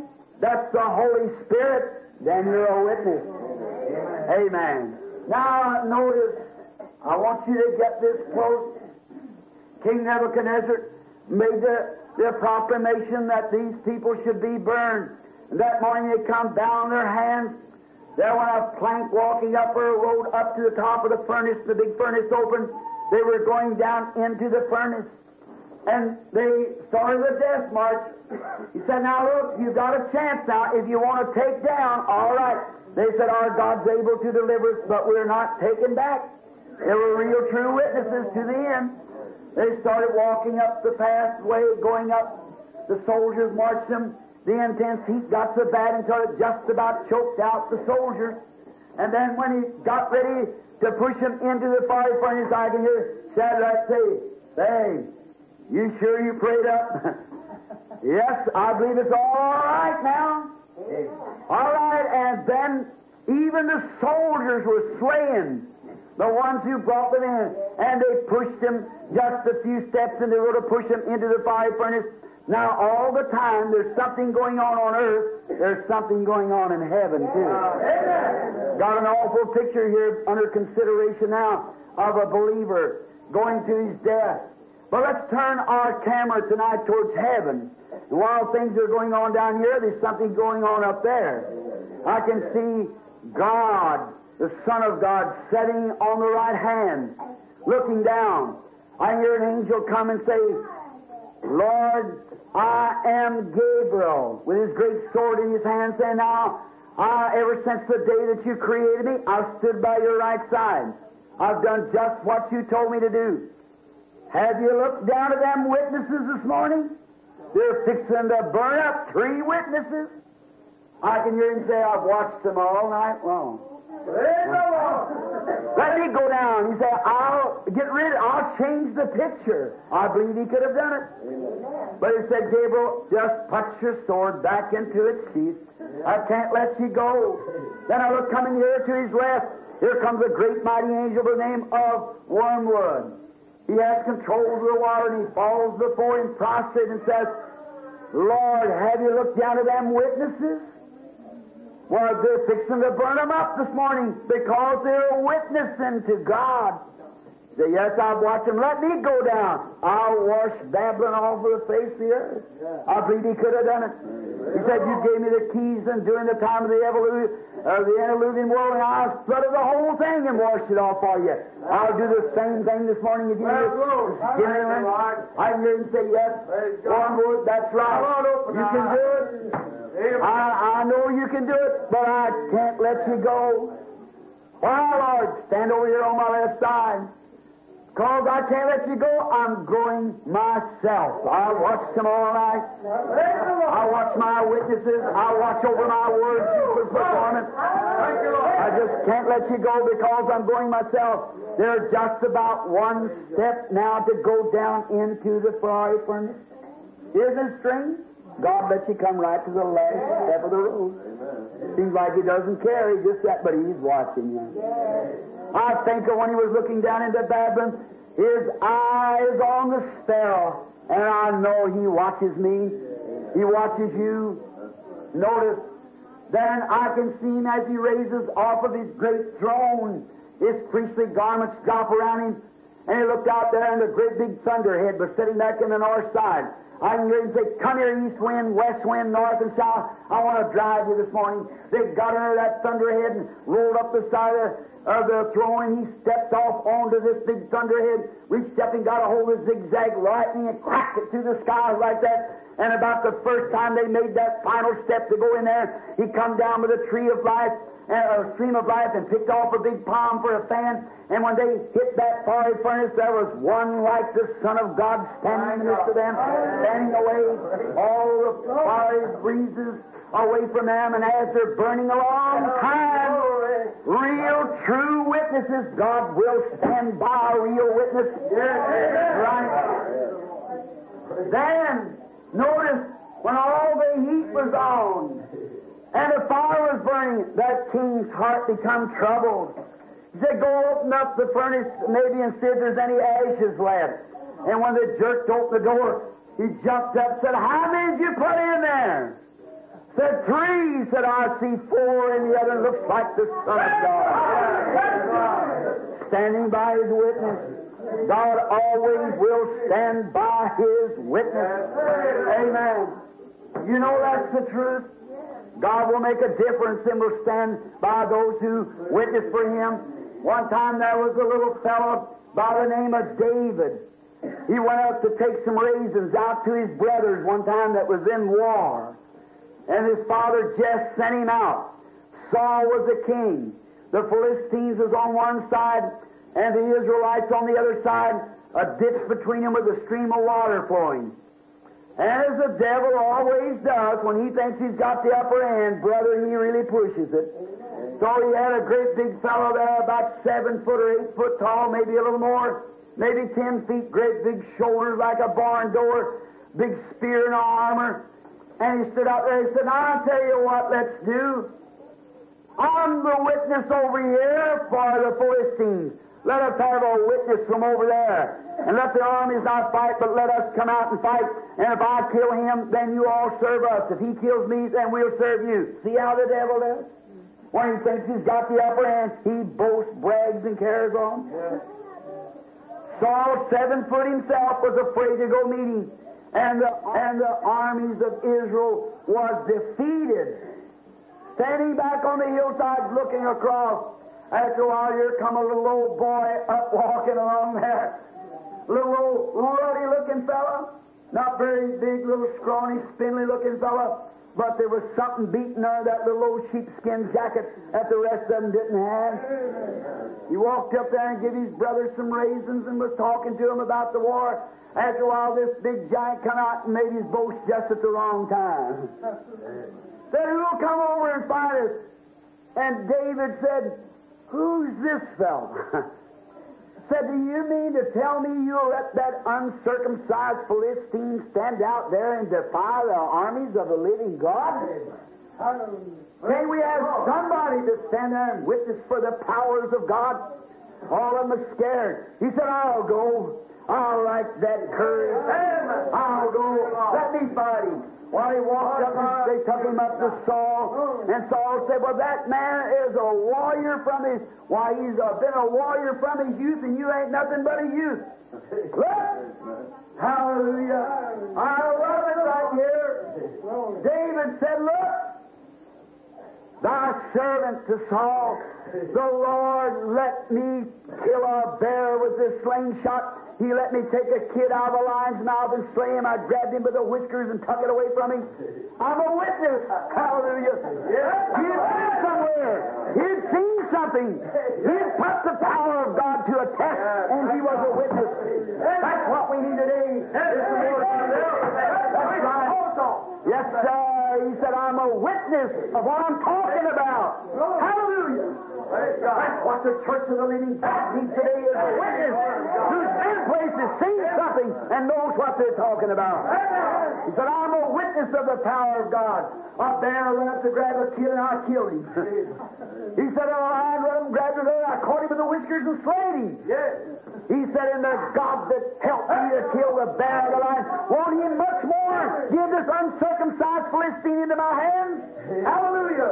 [SPEAKER 1] That's the Holy Spirit. Then you're a witness. Amen. Now notice, I want you to get this close. King Nebuchadnezzar made the, the proclamation that these people should be burned. And that morning they come down their hands. There went a plank walking up or a road up to the top of the furnace. The big furnace opened. They were going down into the furnace. And they started the death march. He said, now look, you've got a chance now. If you want to take down, all right. They said, our God's able to deliver us, but we're not taken back. They were real true witnesses to the end. They started walking up the pathway, going up. The soldiers marched them. The intense heat got so bad until it just about choked out the soldiers. And then when he got ready to push them into the fiery furnace, I can hear Shadrach say, hey, you sure you prayed up? Yes, I believe it's all right now. All right, and then even the soldiers were swaying, the ones who brought them in, and they pushed them just a few steps, and they were to push them into the fiery furnace. Now, all the time, there's something going on on earth. There's something going on in heaven, too. Got an awful picture here under consideration now of a believer going to his death. But let's turn our camera tonight towards heaven. And while things are going on down here, there's something going on up there. I can see God, the Son of God, sitting on the right hand, looking down. I hear an angel come and say, Lord, I am Gabriel, with his great sword in his hand, saying, now, I, ever since the day that you created me, I've stood by your right side. I've done just what you told me to do. Have you looked down at them witnesses this morning? They're fixing to burn up three witnesses. I can hear him say, I've watched them all night long. Let me go down. He said, I'll get rid of I'll change the picture. I believe he could have done it. But he said, Gabriel, just put your sword back into its sheath. I can't let you go. Then I look coming here to his left. Here comes a great mighty angel by the name of Wormwood. He has control of the water, and he falls before him prostrate and says, Lord, have you looked down at them witnesses? Well, they're fixing to burn them up this morning because they're witnessing to God. Say, yes, I've watched them. Let me go down. I'll wash Babylon off of the face of the earth. I believe he could have done it. He said, you gave me the keys, and during the time of the, evolu- uh, the antediluvian world, and I flooded the whole thing and washed it off for you. I'll do the same thing this morning if you just give me one. I can hear him say, yes, Wormwood, that's right. You can do it. I, I know you can do it, but I can't let you go. Why, Lord, stand over here on my left side. Because I can't let you go, I'm going myself. I watched them all night. I watch my witnesses. I watch over my words for performance. I just can't let you go because I'm going myself. They're just about one step now to go down into the fiery furnace. Isn't it strange? God lets you come right to the last step of the road. Seems like he doesn't care. He just that, but he's watching you. I think of when he was looking down into Babylon, his eye is on the sparrow, and I know he watches me. He watches you. Notice, then I can see him as he raises off of his great throne. His priestly garments drop around him, and he looked out there, and the great big thunderhead was sitting back in the north side. I can hear him say, come here, east wind, west wind, north and south. I want to drive you this morning. They got under that thunderhead and rolled up the side of, of the throne, and he stepped off onto this big thunderhead, reached up and got a hold of zigzag lightning and cracked it through the skies like that. And about the first time they made that final step to go in there, he come down with a tree of life, a stream of life, and picked off a big palm for a fan. And when they hit that fiery furnace, there was one like the Son of God standing in the midst of them, standing away all the fiery breezes away from them. And as they're burning a long time, real true witnesses, God will stand by a real witness. Right? Then, notice when all the heat was on, and the fire was burning, that king's heart become troubled. He said, go open up the furnace maybe and see if there's any ashes left. And when they jerked open the door, he jumped up and said, how many did you put in there? Said three, said I see four, and the other looks like the Son of God. Standing by His witness. God always will stand by His witness. Amen. You know that's the truth. God will make a difference and will stand by those who witness for Him. One time there was a little fellow by the name of David. He went out to take some raisins out to his brothers one time that was in war. And his father just sent him out. Saul was the king. The Philistines was on one side, and the Israelites on the other side, a ditch between them with a stream of water flowing. And as the devil always does, when he thinks he's got the upper hand, brother, he really pushes it. So he had a great big fellow there, about seven foot or eight foot tall, maybe a little more, maybe ten feet, great big shoulders like a barn door, big spear and armor. And he stood out there and said, I'll tell you what, let's do. I'm the witness over here for the Philistines. Let us have a witness from over there. And let the armies not fight, but let us come out and fight. And if I kill him, then you all serve us. If he kills me, then we'll serve you. See how the devil does? When he thinks he's got the upper hand, he boasts, brags, and carries on. Yeah. Saul, seven foot himself, was afraid to go meet him. And the, and the armies of Israel was defeated. Standing back on the hillside looking across. After a while, here come a little old boy up walking along there. Little old ruddy-looking fellow. Not very big, little scrawny, spindly looking fellow. But there was something beating under that little old sheepskin jacket that the rest of them didn't have. He walked up there and gave his brother some raisins and was talking to him about the war. After a while, this big giant come out and made his boast just at the wrong time. Said, who'll come over and fight us? And David said, who's this fellow? Said, do you mean to tell me you'll let that uncircumcised Philistine stand out there and defy the armies of the living God? Can we have somebody to stand there and witness for the powers of God? All of them are scared. He said, I'll go. I'll like that courage. I'll go. Let me fight him. Well, he walked up and they took him up to Saul. And Saul said, well, that man is a warrior from his... Why, he's uh, been a warrior from his youth, and you ain't nothing but a youth. Look! Hallelujah. I love it right here. David said, look, thy servant to Saul, the Lord let me kill a bear with this slingshot. He let me take a kid out of a lion's mouth and slay him. I grabbed him by the whiskers and tuck it away from him. I'm a witness. Hallelujah. He'd been somewhere. He'd seen something. He'd put the power of God to a test, and he was a witness. That's what we need today. That's right. Yes, sir. He said, I'm a witness of what I'm talking about. Hallelujah. That's what the Church of the Living God needs today, is a witness who's been places, seen something, and knows what they're talking about. He said, I'm a witness of the power of God. A bear went up to grab a kid, and I killed him. He said, a lion ran him, grabbed him, and I caught him with the whiskers and slayed him. He said, and the God that helped me to kill the bear and the lion, won't he much more give this uncircumcised Philistine into my hands? Hallelujah.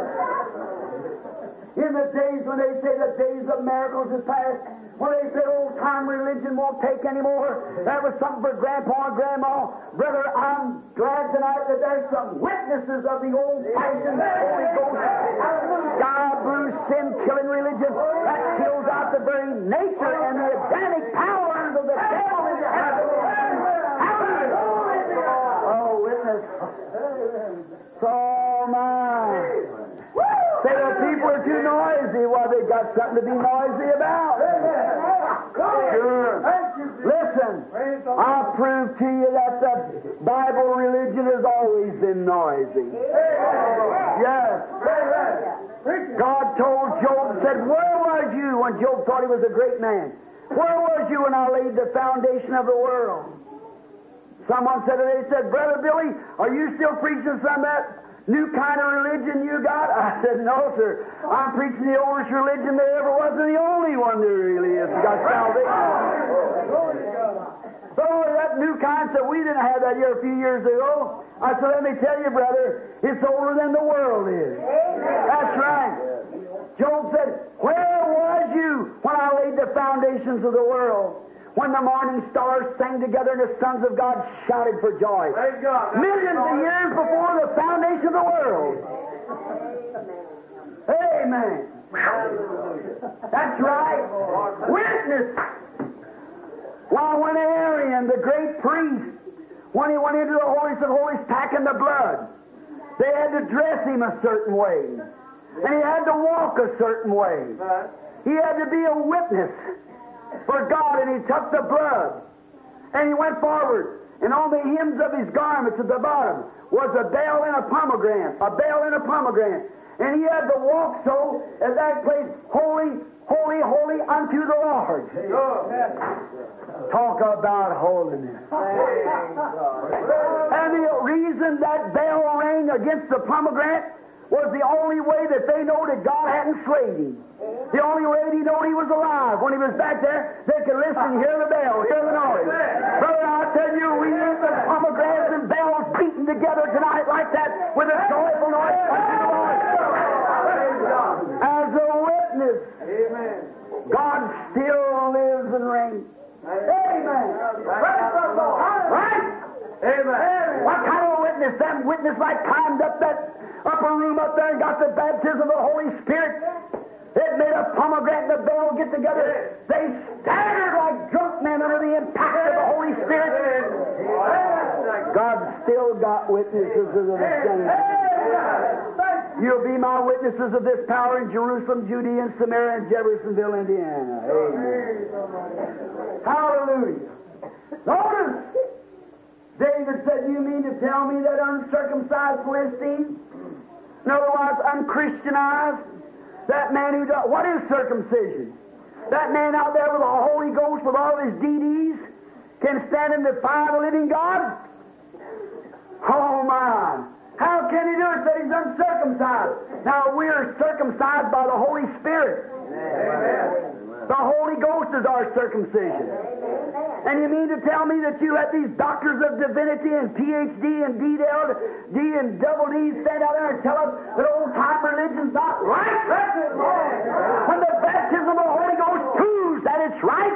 [SPEAKER 1] In the days when they say the days of miracles is past, when they say old-time religion won't take anymore, that was something for Grandpa and Grandma. Brother, I'm glad tonight that there's some witnesses of the old-fashioned Holy Ghost, God, blue, sin-killing religion that kills out the very nature and the Adamic powers of the devil in the heaven. Oh, witness. So my... Say the people are too noisy. Well, they got something to be noisy about. Sure. Listen, I'll prove to you that the Bible religion has always been noisy. Yes. God told Job, said, where was you when Job thought he was a great man? Where was you when I laid the foundation of the world? Someone said, they said, Brother Billy, are you still preaching some of that new kind of religion you got? I said, no, sir. I'm preaching the oldest religion there ever was, and the only one there really is. You got salvation. Oh, that new kind said, we didn't have that here a few years ago. I said, let me tell you, brother, it's older than the world is. That's right. Job said, where was you when I laid the foundations of the world? When the morning stars sang together and the sons of God shouted for joy. Millions of years before the foundation of the world. Amen. That's right. Witness. Why, when Aaron, the great priest, when he went into the holiest of holies packing the blood, they had to dress him a certain way. And he had to walk a certain way. He had to be a witness for God, and he took the blood. And he went forward. And on the hems of his garments at the bottom was a bell and a pomegranate. A bell and a pomegranate. And he had to walk so as that place, holy, holy, holy unto the Lord. Talk about holiness. And the reason that bell rang against the pomegranate was the only way that they know that God hadn't slayed him. The only way that he knew he was alive. When he was back there, they could listen, hear the bell, hear the noise. Brother, I tell you, we need the pomegranates and bells beaten together tonight like that with a joyful noise unto the Lord. As a witness, God still lives and reigns. Amen. Right? Amen. What kind of witness? That witness like climbed up that upper room up there and got the baptism of the Holy Spirit. It made a pomegranate and a bell get together. They staggered like drunk men under the impact of the Holy Spirit. God still got witnesses of the same. You'll be my witnesses of this power in Jerusalem, Judea, and Samaria, and Jeffersonville, Indiana. Amen. Hallelujah. Notice, David said, you mean to tell me that uncircumcised Philistine, in other words, unchristianized, that man who does, what is circumcision? That man out there with the Holy Ghost with all his D Ds can stand and defy the living God? Oh my! How can he do it that he's uncircumcised? Now we're circumcised by the Holy Spirit. Amen. The Holy Ghost is our circumcision. And you mean to tell me that you let these doctors of divinity and P H D and D D and double D stand out there and tell us that old-time religion's not right? When the baptism of the Holy Ghost proves that it's right?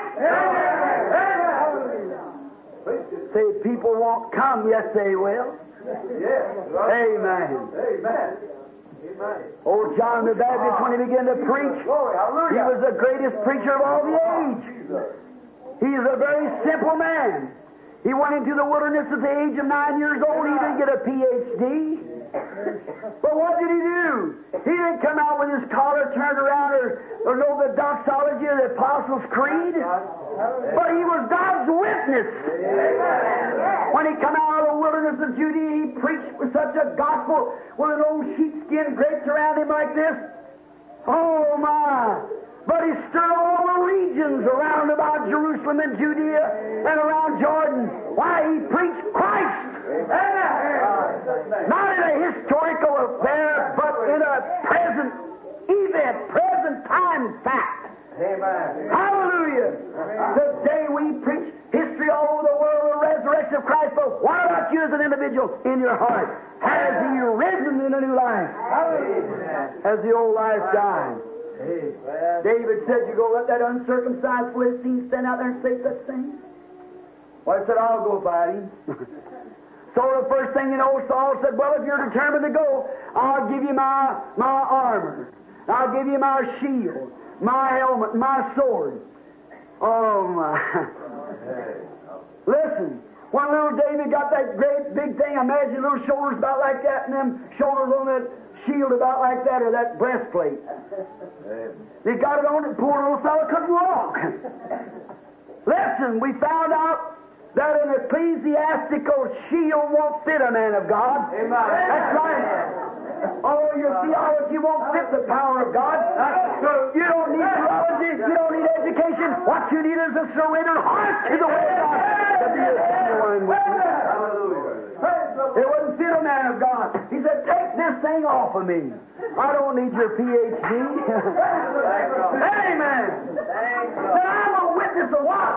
[SPEAKER 1] Say people won't come. Yes, they will. Amen. Amen. Old John the Baptist, when he began to preach, he was the greatest preacher of all the age. He is a very simple man. He went into the wilderness at the age of nine years old. He didn't get a P H D. But what did he do? He didn't come out with his collar turned around or, or know the doxology or the Apostles' Creed. But he was God's witness. When he come out of the wilderness of Judea, he preached with such a gospel with an old sheepskin draped around him like this. Oh, my! But he stirred all the regions around about Jerusalem and Judea and around Jordan. Why? He preached Christ. Not in a historical affair, but in a present event, present time fact. Amen. Hallelujah. Today we preach history all over the world, the resurrection of Christ. But what about you as an individual in your heart? Has he risen in a new life? Has the old life died? Amen. David said, you go let that uncircumcised Philistine stand out there and say such things? Well, I said, I'll go fight him. So the first thing you know, Saul said, well, if you're determined to go, I'll give you my, my armor. I'll give you my shield, my helmet, my sword. Oh, my. Listen, when little David got that great big thing, imagine little shoulders about like that and them shoulders on that shield about like that or that breastplate. He got it on and poor little fellow couldn't walk. Listen, we found out that an ecclesiastical shield won't fit a man of God. Amen. That's right. Oh, your theology won't fit the power of God. You don't need theology. You don't need education. What you need is a surrendered heart to the way of God to be a genuine witness. It wouldn't fit a man of God. He said, take this thing off of me. I don't need your P H D. Amen. But I'm a witness of what?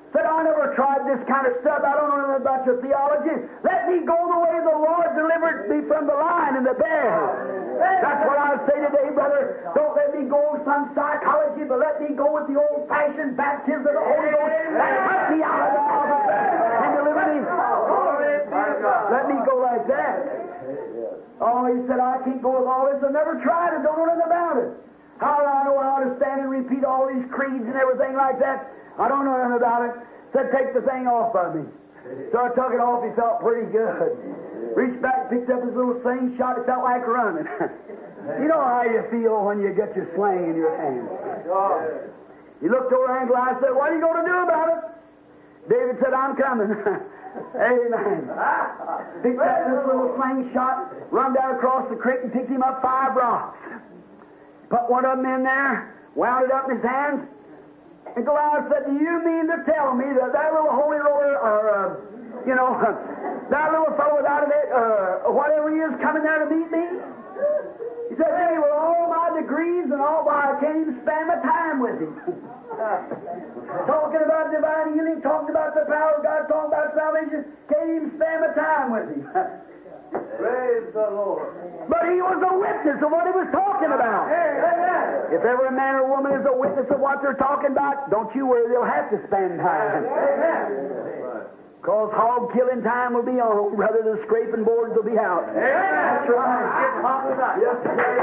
[SPEAKER 3] Said, I never tried this kind of stuff. I don't know anything about your theology. Let me go the way the Lord delivered me from the lion and the bear. That's what I say today, brother. Don't let me go with some psychology, but let me go with the old-fashioned baptism of the Holy Ghost and put me out of the office and deliver me. Let me go like that. Oh, he said, I can't go with all this. I never tried it. Don't know nothing about it. How do I know how to stand and repeat all these creeds and everything like that? I don't know nothing about it. Said, take the thing off of me. So I took it off. He felt pretty good. Reached back, picked up his little sling, shot. It felt like running. You know how you feel when you get your sling in your hand. He looked over and I said, what are you going to do about it? David said, I'm coming. Amen. Picked up this little slingshot, run down across the creek and picked him up five rocks. Put one of them in there, wound it up in his hands, and Goliath said, do you mean to tell me that that little holy roller, or, uh, you know, that little fellow without it, uh, whatever he is, coming there to meet me? He said, hey, with all my degrees and all, why, I can't even spend my time with him. Talking about divine healing, talking about the power of God, talking about salvation, can't even spend my time with him. Praise the Lord. But he was a witness of what he was talking about. Amen. If ever a man or woman is a witness of what they're talking about, don't you worry, they'll have to spend time. Because hog killing time will be on, rather than scraping boards will be out. Amen. That's right. Yes,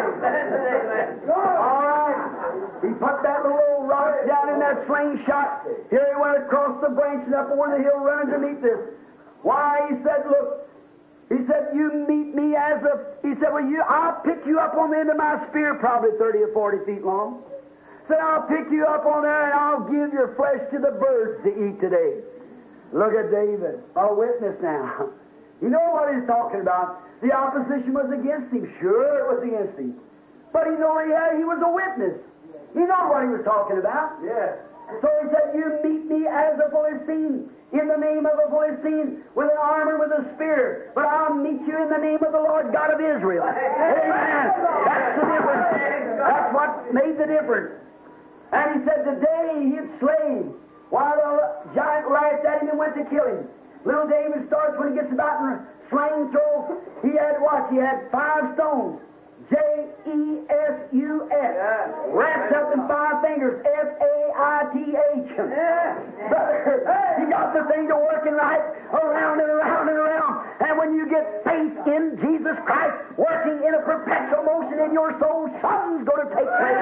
[SPEAKER 3] all right. He put that little old rock down in that slingshot. Here he went across the branch and up over the hill running to meet this. Why, he said, look, he said, you meet me as a, he said, well, you, I'll pick you up on the end of my spear, probably thirty or forty feet long. Said, I'll pick you up on there and I'll give your flesh to the birds to eat today. Look at David, a witness now. You know what he's talking about. The opposition was against him. Sure, it was against him. But he knew he, had, he was a witness. He knew what he was talking about. Yes. So he said, you meet me as a Philistine, in the name of a Philistine, with an armor, with a spear. But I'll meet you in the name of the Lord God of Israel. Amen. That's the difference. That's what made the difference. And he said, today he had slain, while the giant laughed at him and went to kill him. Little David starts when he gets about in a sling throw. He had what? He had five stones. J E S U S. Yeah. Wrapped up in five fingers. S A I T H. Yeah. Brother, he got the thing to working right around and around and around. And when you get faith in Jesus Christ working in a perpetual motion in your soul, something's going to take place.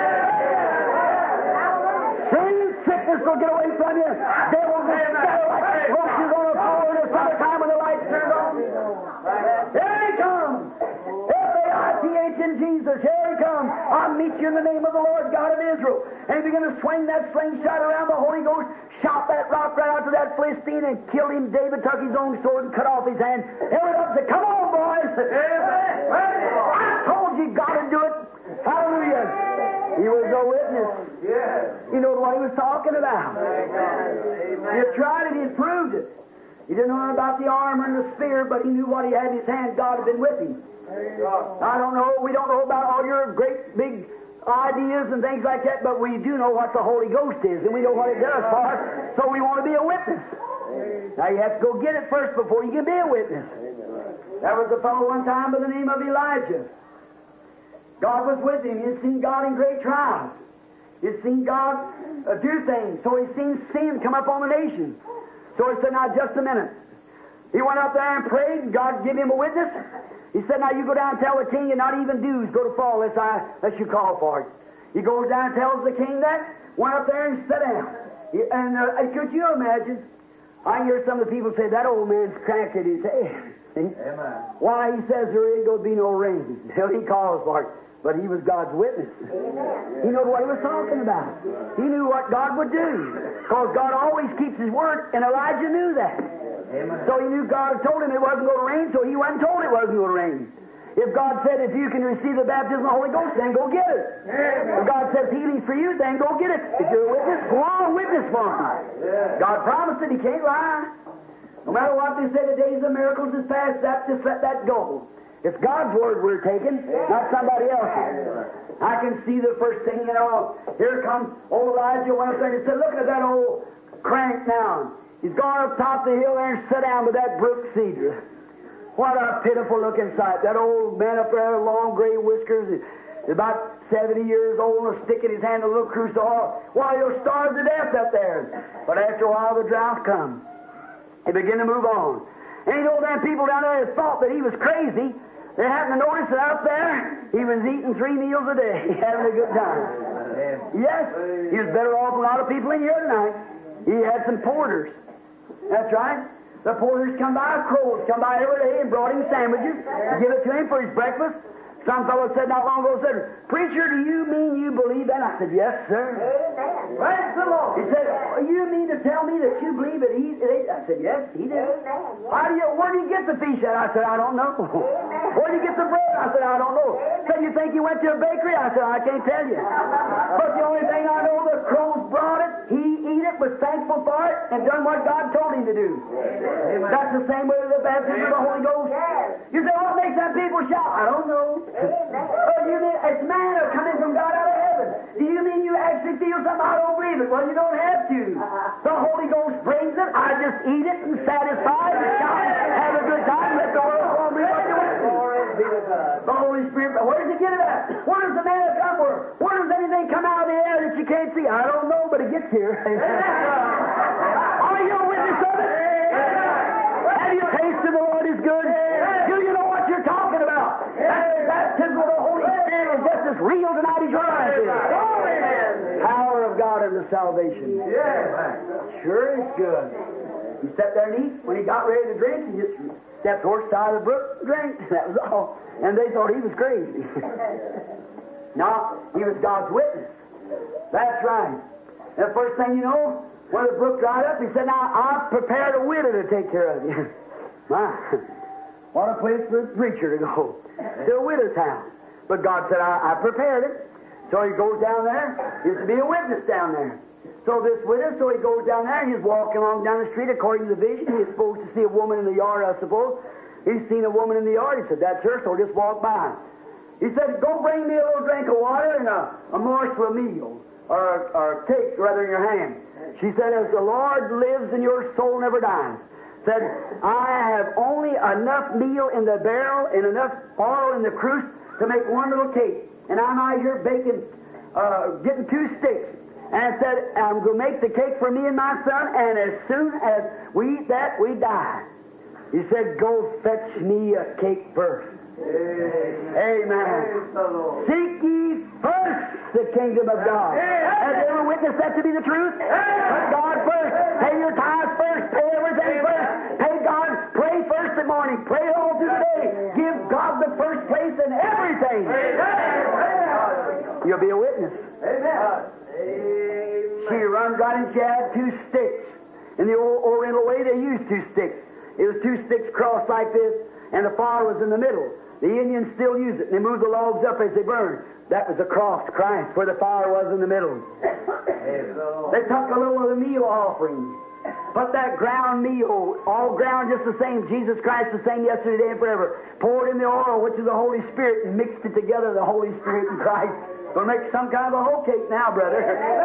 [SPEAKER 3] Sin, sickness will get away from you. Devils will scatter like roaches on a floor in the summertime when the lights turn on. Here he comes. S A I T H in Jesus. Here he comes. I'll meet you in the name of the Lord God of Israel. And he began to swing that slingshot around. The Holy Ghost shot that rock right out to that Philistine and killed him. David took his own sword and cut off his hand. Held it up and said, come on, boys. I told you God would do it. Hallelujah. He was a witness. Yes. He knew what he was talking about. Amen. He had tried it. He had proved it. He didn't know about the armor and the spear, but he knew what he had in his hand. God had been with him. I don't know. We don't know about all your great big ideas and things like that, but we do know what the Holy Ghost is, and we know what it does for us, so we want to be a witness. Now you have to go get it first before you can be a witness. There was a fellow one time by the name of Elijah. God was with him. He had seen God in great trials. He had seen God uh, do things. So he seen sin come up on the nation. So he said, now just a minute. He went up there and prayed, and God gave him a witness. He said, now you go down and tell the king, and not even dues go to fall unless, I, unless you call for it. He goes down and tells the king that, went up there and sat down. He, and uh, could you imagine? I hear some of the people say, that old man's cracked at his head. Amen. Why, he says there ain't going to be no rain until he calls for it. But he was God's witness. Amen. He knew what he was talking about. He knew what God would do. Because God always keeps His word, and Elijah knew that. Amen. So he knew God had told him it wasn't going to rain, so he wasn't told it wasn't going to rain. If God said, if you can receive the baptism of the Holy Ghost, then go get it. Amen. If God says healing for you, then go get it. If you're a witness, go on, witness for him. Yeah. God promised it. He can't lie. No matter what they say, the days of miracles is past. That, just let that go. It's God's word we're taking, not somebody else's. I can see the first thing, you know, here comes old Elijah went up there and he said, look at that old crank now. He's gone up top of the hill there and sat down with that brook cedar. What a pitiful looking sight. That old man up there, long gray whiskers, is about seventy years old and sticking his hand in a little cruse of oil. Why, he'll starve to death up there. But after a while, the drought comes. He began to move on. And you know, them people down there thought that he was crazy. They happened to notice that up there, he was eating three meals a day, having a good time. Yes, he was better off than a lot of people in here tonight. He had some porters. That's right. The porters come by, crows come by every day and brought him sandwiches to give it to him for his breakfast. Some fellow said not long ago, said, "Preacher, do you mean you believe that?" I said, "Yes, sir." Amen. Praise the Lord. He said, "You mean to tell me that you believe that he did?" I said, "Yes, he did." Amen. How do you, where do you get the fish at? I said, "I don't know." Amen. Where do you get the bread? I said, "I don't know." Amen. Said, "You think you went to a bakery?" I said, "I can't tell you." But the only thing I know, the crows brought it, he ate it, was thankful for it, and done what God told him to do. Amen. That's the same way with the baptism of the Holy Ghost. Yes. You say, "What makes that people shout?" I don't know. Oh, you mean it's manna coming from God out of heaven? Do you mean you actually feel something? I don't believe it. Well, you don't have to. The Holy Ghost brings it. I just eat it and satisfied and shout, have a good time, let the world go and read it. The Holy Spirit. Where does it get it at? Where does the manna come from? Where does anything come out of the air that you can't see? I don't know, but it gets here. Are you a witness of it? Have you tasted the Lord is good? Do you know what you're talking about? That's the baptism of the Holy Spirit is just as real tonight as your life is. Power of God unto salvation. Sure is good. He sat there and eat. When he got ready to drink, he just stepped towards the side of the brook and drank. That was all. And they thought he was crazy. No, he was God's witness. That's right. And the first thing you know, when the brook dried up, he said, "Now I've prepared a widow to take care of you." My, what a place for a preacher to go. To a widow's house. But God said, I, I prepared it. So he goes down there. He used to be a witness down there. So this widow, so he goes down there, and he's walking along down the street according to the vision. He's supposed to see a woman in the yard, I suppose. He's seen a woman in the yard. He said, "That's her," so just walk by. He said, "Go bring me a little drink of water and a, a morsel of meal, or, or cake, rather, in your hand." She said, "As the Lord lives and your soul never dies," said, "I have only enough meal in the barrel and enough oil in the cruse to make one little cake. And I'm out here baking, uh, getting two sticks." And said, "I'm going to make the cake for me and my son, and as soon as we eat that, we die." He said, "Go fetch me a cake first." Amen. Amen. Seek ye first the kingdom of God. Has ever witnessed that to be the truth? Put God first. Pay your tithes first. Pay everything first. Pay God. Pray first in the morning. Pray all through the day. Give God the first place in everything. You'll be a witness. Amen. She runs right and she had two sticks. In the old Oriental way, they used two sticks. It was two sticks crossed like this, and the fire was in the middle. The Indians still use it, and they move the logs up as they burn. That was the cross, Christ, where the fire was in the middle. They took a little of the meal offering. Put that ground meal, all ground just the same, Jesus Christ the same yesterday, today, and forever. Poured in the oil, which is the Holy Spirit, and mixed it together, the Holy Spirit and Christ. We'll make some kind of a whole cake now, brother.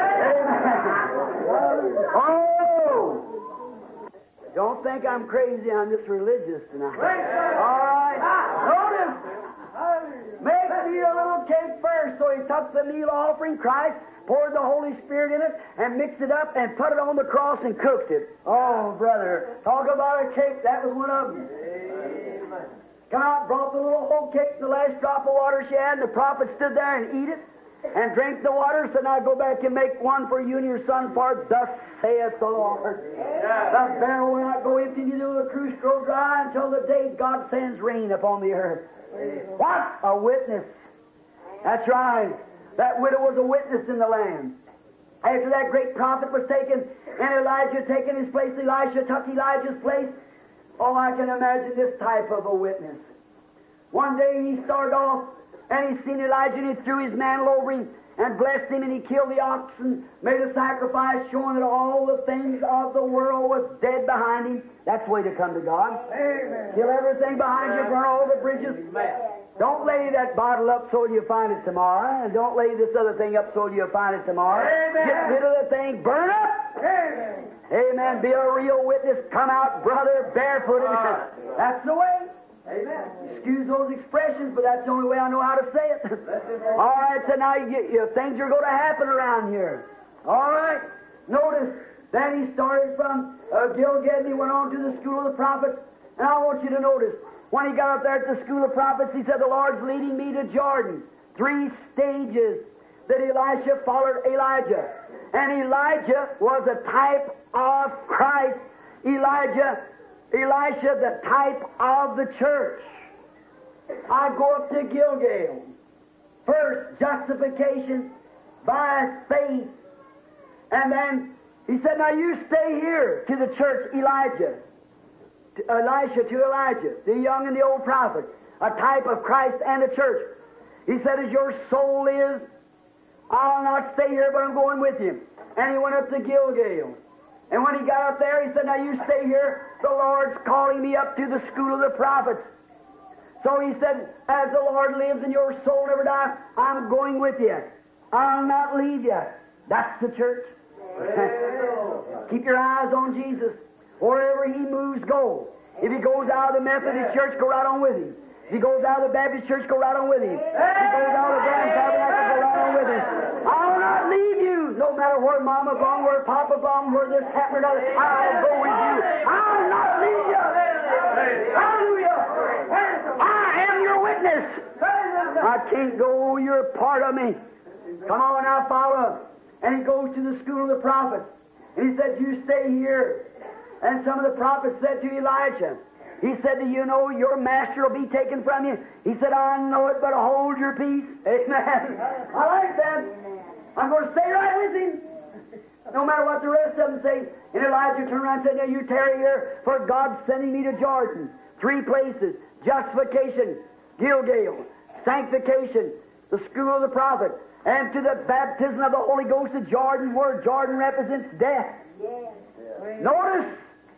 [SPEAKER 3] Amen. Oh! Don't think I'm crazy, I'm just religious tonight. All right. Notice. Make me a little cake first. So he took the meal offering, Christ, poured the Holy Spirit in it, and mixed it up, and put it on the cross and cooked it. Oh, brother. Talk about a cake. That was one of them. Amen. Come out, brought the little whole cake, the last drop of water she had, and the prophet stood there and eat it. And drink the water, so now go back and make one for you and your son, for thus saith the Lord. Yeah. The barrel will not go empty, neither the cruse grow dry until the day God sends rain upon the earth. Yeah. What a witness! That's right. That widow was a witness in the land. After that great prophet was taken, and Elijah taken his place, Elisha took Elijah's place. Oh, I can imagine this type of a witness. One day he started off, and he seen Elijah, and he threw his mantle over him and blessed him, and he killed the ox and made a sacrifice, showing that all the things of the world was dead behind him. That's the way to come to God. Amen. Kill everything behind you, burn all the bridges. Amen. Don't lay that bottle up so you'll find it tomorrow, and don't lay this other thing up so you'll find it tomorrow. Amen. Get rid of the thing, burn up, Amen. Be a real witness. Come out, brother, barefooted. That's the way. Amen. Excuse those expressions, but that's the only way I know how to say it. All right, so now you, you, things are going to happen around here. All right. Notice, then he started from uh, Gilgal, and he went on to the school of the prophets. And I want you to notice, when he got up there at the school of prophets, he said, the Lord's leading me to Jordan. Three stages that Elisha followed Elijah. And Elijah was a type of Christ. Elijah, Elisha, the type of the church. I go up to Gilgal. First, justification by faith. And then he said, now you stay here to the church, Elijah. To Elisha to Elijah, the young and the old prophet, a type of Christ and the church. He said, as your soul is, I'll not stay here, but I'm going with you. And he went up to Gilgal. And when he got up there, he said, now you stay here. The Lord's calling me up to the school of the prophets. So he said, as the Lord lives and your soul never dies, I'm going with you. I'll not leave you. That's the church. Keep your eyes on Jesus. Wherever he moves, go. If he goes out of the Methodist church, go right on with him. If he goes out of the Baptist church, go right on with him. If he goes out of the Grand Tabernacle, go right on with him. I'll not leave you, no matter where Mama gone, where Papa gone, where this happened or that. I'll go with you. I'll not leave you. Hallelujah. I am your witness. I can't go. You're a part of me. Come on now, follow. And he goes to the school of the prophets. And he said, you stay here. And some of the prophets said to Elijah, he said, do you know your master will be taken from you? He said, I know it, but hold your peace. Amen. I like that. I'm going to stay right with him. No matter what the rest of them say. And Elijah turned around and said, now you tarry here, for God's sending me to Jordan. Three places. Justification, Gilgal, sanctification, the school of the prophet, and to the baptism of the Holy Ghost of Jordan, where Jordan represents death. Yes. Notice,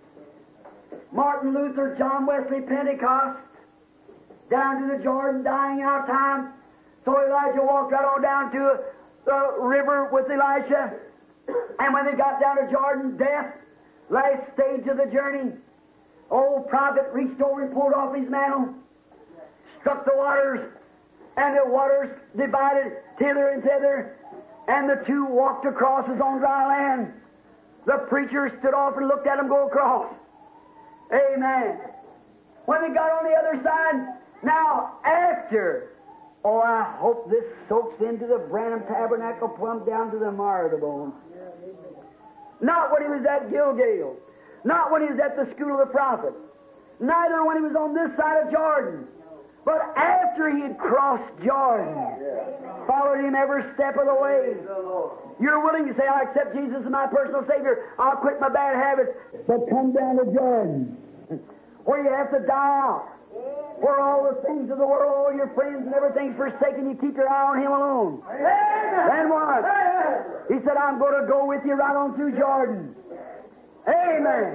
[SPEAKER 3] Martin Luther, John Wesley, Pentecost, down to the Jordan, dying out time. So Elijah walked right on down to the river with Elisha. And when they got down to Jordan, death, last stage of the journey, old prophet reached over and pulled off his mantle, struck the waters, and the waters divided hither and thither, and the two walked across as on dry land. The preacher stood off and looked at them go across. Amen. When they got on the other side, now after, oh, I hope this soaks into the Branham Tabernacle plumb down to the marrow of the bone. Not when he was at Gilgal. Not when he was at the school of the prophets. Neither when he was on this side of Jordan. But after he had crossed Jordan, followed him every step of the way. You're willing to say, I accept Jesus as my personal Savior. I'll quit my bad habits. But come down to Jordan, where you have to die out. Where all the things of the world, all your friends and everything's forsaken, you keep your eye on Him alone. Then what? He said, I'm going to go with you right on through Jordan. Amen.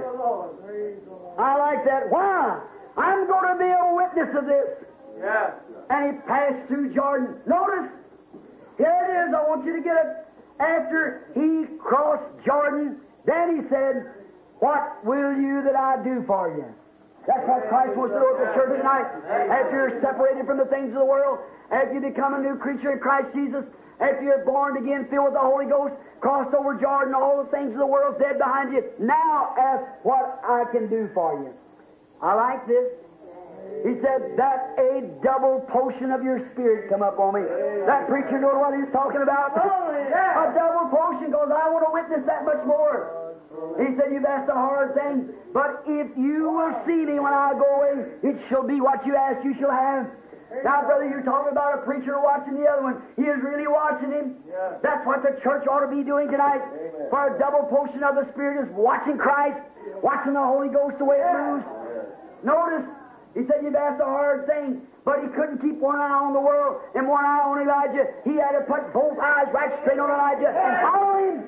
[SPEAKER 3] I like that. Why? I'm going to be a witness of this. Yeah. And he passed through Jordan. Notice, here it is. I want you to get it. After he crossed Jordan, then he said, what will you that I do for you? That's what Christ wants to do at the church tonight. After you're separated from the things of the world, after you become a new creature in Christ Jesus, after you're born again, filled with the Holy Ghost, crossed over Jordan, all the things of the world dead behind you. Now ask what I can do for you. I like this. He said, that a double portion of your spirit come up on me. That preacher knew what he was talking about. A double portion, because I want to witness that much more. He said, you've asked a hard thing, but if you will see me when I go away, it shall be what you ask, you shall have. Now, brother, you're talking about a preacher watching the other one. He is really watching him. That's what the church ought to be doing tonight. For a double portion of the Spirit is watching Christ, watching the Holy Ghost the way it moves. Notice, he said, you've asked a hard thing, but he couldn't keep one eye on the world and one eye on Elijah. He had to put both eyes right straight on Elijah and follow him.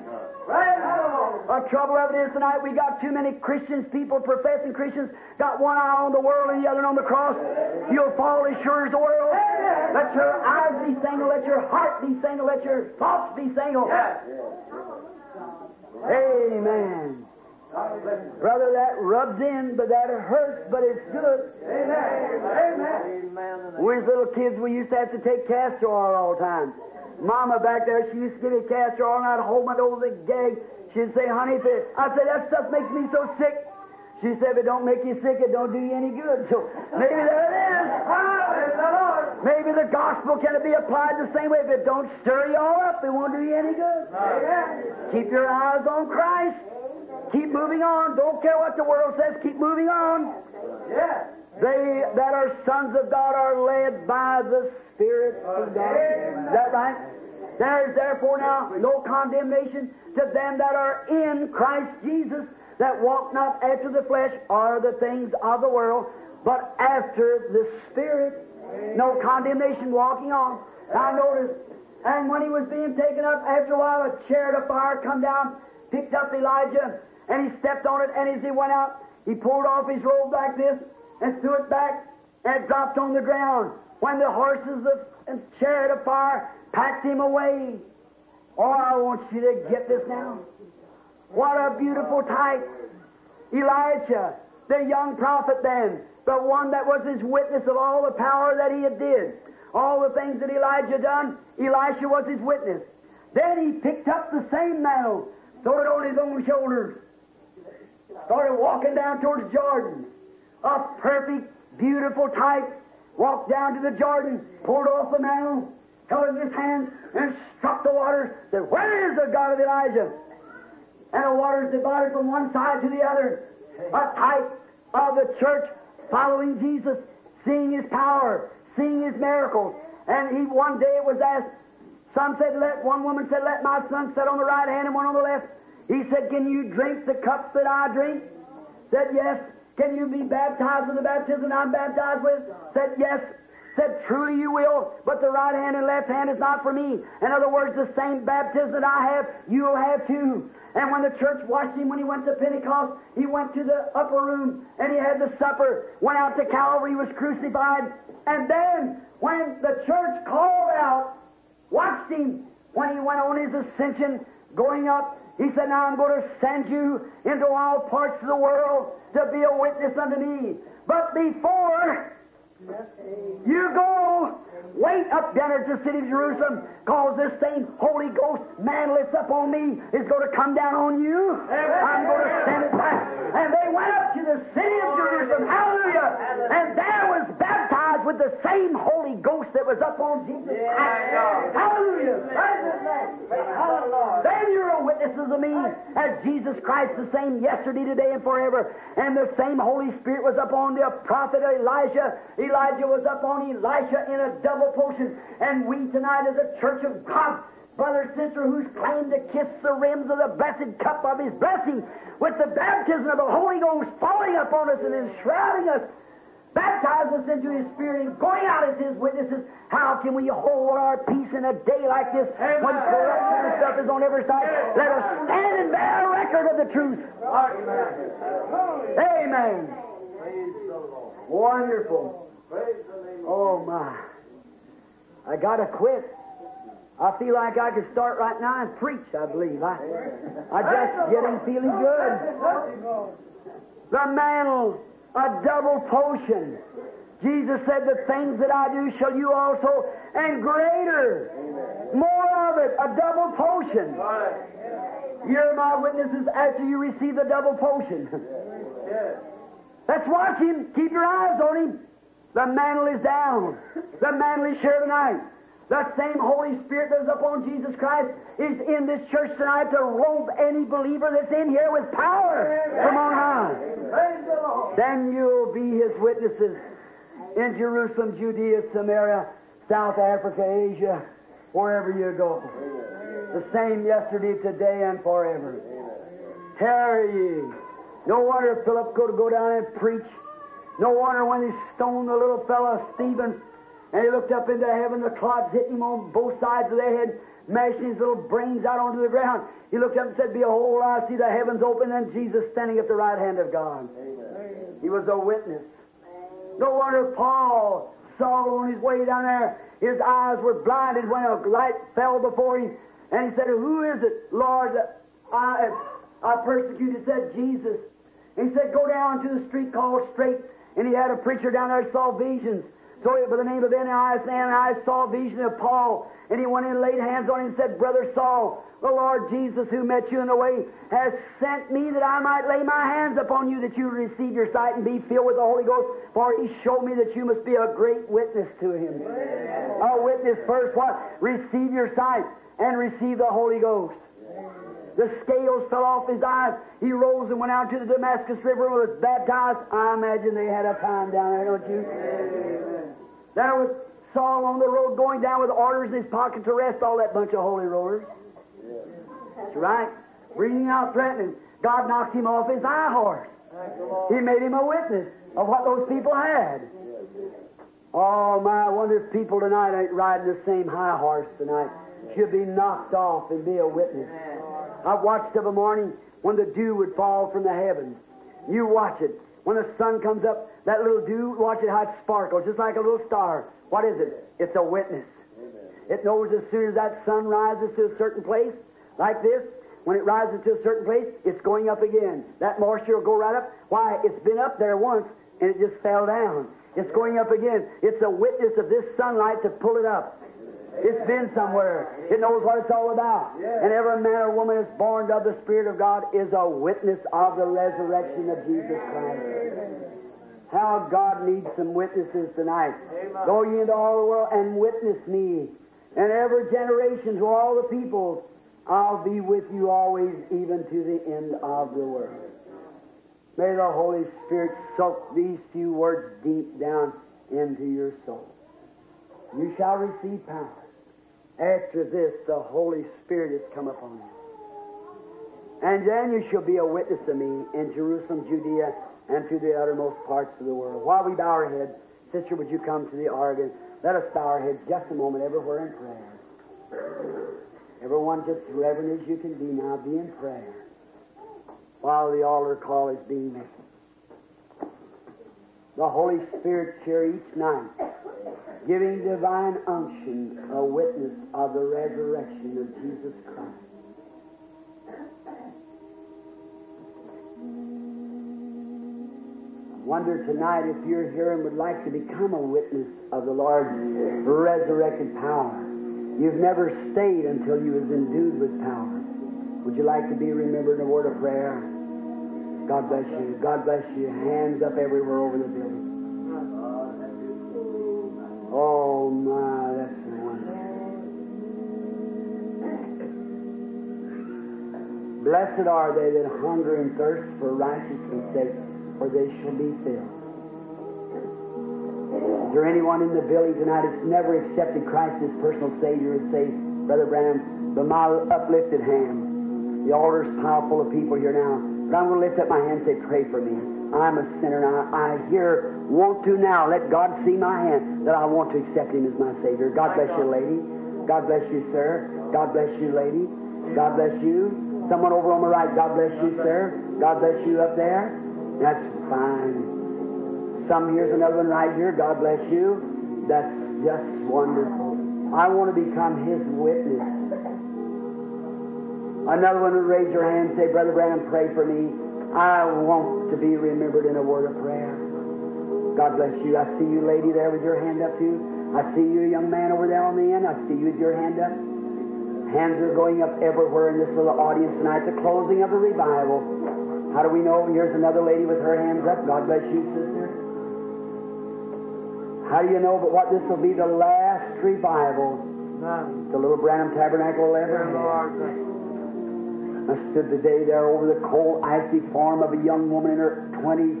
[SPEAKER 3] The trouble of it is tonight we got too many Christians, people professing Christians, got one eye on the world and the other on the cross. You'll fall as sure as the world. Let your eyes be single. Let your heart be single. Let your thoughts be single. Amen. Brother, that rubs in, but that hurts, but it's good. Amen. Amen. We was little kids, we used to have to take castor oil all the time. Mama back there, she used to give me castor oil, and I'd hold my nose and gag. She'd say, honey, if it, I'd say, that stuff makes me so sick. She said, if it don't make you sick, it don't do you any good. So maybe there it is. Maybe the gospel can be applied the same way. If it don't stir you all up, it won't do you any good. Keep your eyes on Christ. Keep moving on. Don't care what the world says. Keep moving on. Yeah. They that are sons of God are led by the Spirit of God. Is that right? There is therefore now no condemnation to them that are in Christ Jesus, that walk not after the flesh or the things of the world, but after the Spirit. No condemnation walking on. Now notice, and when he was being taken up, after a while a chariot of fire come down, picked up Elijah, and he stepped on it, and as he went out, he pulled off his robe like this, and threw it back, and it dropped on the ground. When the horses of and chariot of fire packed him away. Oh, I want you to get this now. What a beautiful type. Elijah, the young prophet then, the one that was his witness of all the power that he had did. All the things that Elijah done, Elisha was his witness. Then he picked up the same mantle, threw it on his own shoulders, started walking down towards Jordan. A perfect, beautiful type. Walked down to the Jordan, pulled off the mantle, held it in his hand, and struck the waters. Said, where is the God of Elijah? And the waters divided from one side to the other. A type of the church following Jesus, seeing His power, seeing His miracles. And he one day it was asked, some said, let one woman said, let my son sit on the right hand and one on the left. He said, can you drink the cups that I drink? Said, yes. Can you be baptized with the baptism I'm baptized with? Said, yes. Said, truly you will, but the right hand and left hand is not for me. In other words, the same baptism that I have, you'll have too. And when the church washed him, when he went to Pentecost, he went to the upper room, and he had the supper, went out to Calvary, was crucified. And then, when the church called out, watched him, when he went on his ascension, going up, he said, now I'm going to send you into all parts of the world to be a witness unto me. But before you go, wait up down at the city of Jerusalem, because this same Holy Ghost mantle that's up on me is going to come down on you. I'm going to send it back. And they went up to the city of Jerusalem, hallelujah, and there was baptized with the same Holy Ghost that was up on Jesus Christ. Hallelujah. Then you're witnesses of me, as Jesus Christ the same yesterday, today, and forever. And the same Holy Spirit was upon the prophet Elijah. Elijah was upon Elisha in a double portion. And we tonight as a church of God, brother, sister, who's claimed to kiss the rims of the blessed cup of His blessing with the baptism of the Holy Ghost falling upon us and enshrouding us, baptize us into His Spirit and going out as His witnesses. How can we hold our peace in a day like this when corruption and stuff is on every side? Let us stand and bear record of the truth. Amen. Wonderful. Oh my. I gotta quit. I feel like I could start right now and preach, I believe. I, I just getting feeling good. The mantle, a double portion. Jesus said, the things that I do shall you also, and greater, more of it, a double portion. You're my witnesses after you receive the double portion. Let's watch Him. Keep your eyes on Him. The mantle is down. The mantle is here tonight. The same Holy Spirit that is upon Jesus Christ is in this church tonight to robe any believer that's in here with power from on high. Then you'll be His witnesses in Jerusalem, Judea, Samaria, South Africa, Asia, wherever you go. The same yesterday, today, and forever. Tarry ye. No wonder Philip could go down and preach. No wonder when they stoned the little fellow Stephen, and he looked up into heaven, the clods hitting him on both sides of the head, mashing his little brains out onto the ground. He looked up and said, behold, I see the heavens open, and Jesus standing at the right hand of God. Amen. He was a witness. No wonder Paul Saul on his way down there. His eyes were blinded when a light fell before him. And he said, who is it, Lord, that I, I persecuted? Said, Jesus. And he said, go down to the street called Straight. And he had a preacher down there saw visions. So by the name of Ananias, and Ananias saw a vision of Paul. And he went in and laid hands on him and said, Brother Saul, the Lord Jesus who met you in the way has sent me that I might lay my hands upon you, that you receive your sight and be filled with the Holy Ghost. For he showed me that you must be a great witness to him. A witness first, what? Receive your sight and receive the Holy Ghost. The scales fell off his eyes. He rose and went out to the Damascus River and was baptized. I imagine they had a time down there, don't you? There was Saul on the road going down with orders in his pocket to arrest all that bunch of holy rollers. That's right. Breathing out, threatening. God knocked him off his high horse. He made him a witness of what those people had. Oh, my, I wonder if people tonight ain't riding the same high horse tonight. Should be knocked off and be a witness. I've watched of a morning when the dew would fall from the heavens. You watch it. When the sun comes up, that little dew, watch it how it sparkles, just like a little star. What is it? It's a witness. It knows as soon as that sun rises to a certain place, like this, when it rises to a certain place, it's going up again. That moisture will go right up. Why? It's been up there once, and it just fell down. It's going up again. It's a witness of this sunlight to pull it up. It's been somewhere. It knows what it's all about. Yeah. And every man or woman that's born of the Spirit of God is a witness of the resurrection of Jesus Christ. Amen. How God needs some witnesses tonight. Amen. Go ye into all the world and witness me. And every generation to all the peoples, I'll be with you always, even to the end of the world. May the Holy Spirit soak these few words deep down into your soul. You shall receive power. After this, the Holy Spirit has come upon you. And then you shall be a witness of me in Jerusalem, Judea, and to the uttermost parts of the world. While we bow our heads, sister, would you come to the organ? Let us bow our heads just a moment everywhere in prayer. Everyone just reverent as you can be now, be in prayer while the altar call is being made. The Holy Spirit here each night, giving divine unction, a witness of the resurrection of Jesus Christ. I wonder tonight if you're here and would like to become a witness of the Lord's resurrected power. You've never stayed until you was endued with power. Would you like to be remembered in a word of prayer? God bless you. God bless you. Hands up everywhere over the building. Oh, my, that's wonderful. Blessed are they that hunger and thirst for righteousness' sake, for they shall be filled. Is there anyone in the building tonight that's never accepted Christ as personal Savior and say, Brother Branham, by my uplifted hand, the altar's piled full of people here now, but I'm going to lift up my hand and say, pray for me. I'm a sinner, and I, I here want to now let God see my hand that I want to accept Him as my Savior. God bless you, lady. God bless you, sir. God bless you, lady. God bless you. Someone over on the right, God bless you, sir. God bless you up there. That's fine. Some here's another one right here. God bless you. That's just wonderful. I want to become His witness. Another one would raise your hand and say, Brother Branham, pray for me. I want to be remembered in a word of prayer. God bless you. I see you, lady, there with your hand up too. I see you, young man over there on the end. I see you with your hand up. Hands are going up everywhere in this little audience tonight. The closing of the revival. How do we know? Here's another lady with her hands up. God bless you, sister. How do you know but what this will be the last revival the little Branham Tabernacle will ever have? I stood the day there over the cold, icy form of a young woman in her twenties.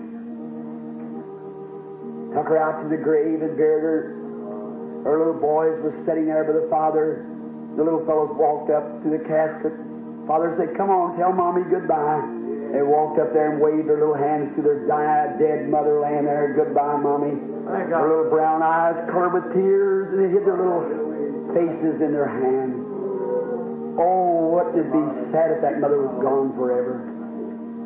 [SPEAKER 3] Took her out to the grave and buried her. Her little boys was sitting there by the father. The little fellows walked up to the casket. Father said, come on, tell Mommy goodbye. They walked up there and waved their little hands to their died, dead mother laying there. Goodbye, Mommy. Her little brown eyes colored with tears, and they hid their little faces in their hands. Oh, what did be sad if that mother was gone forever.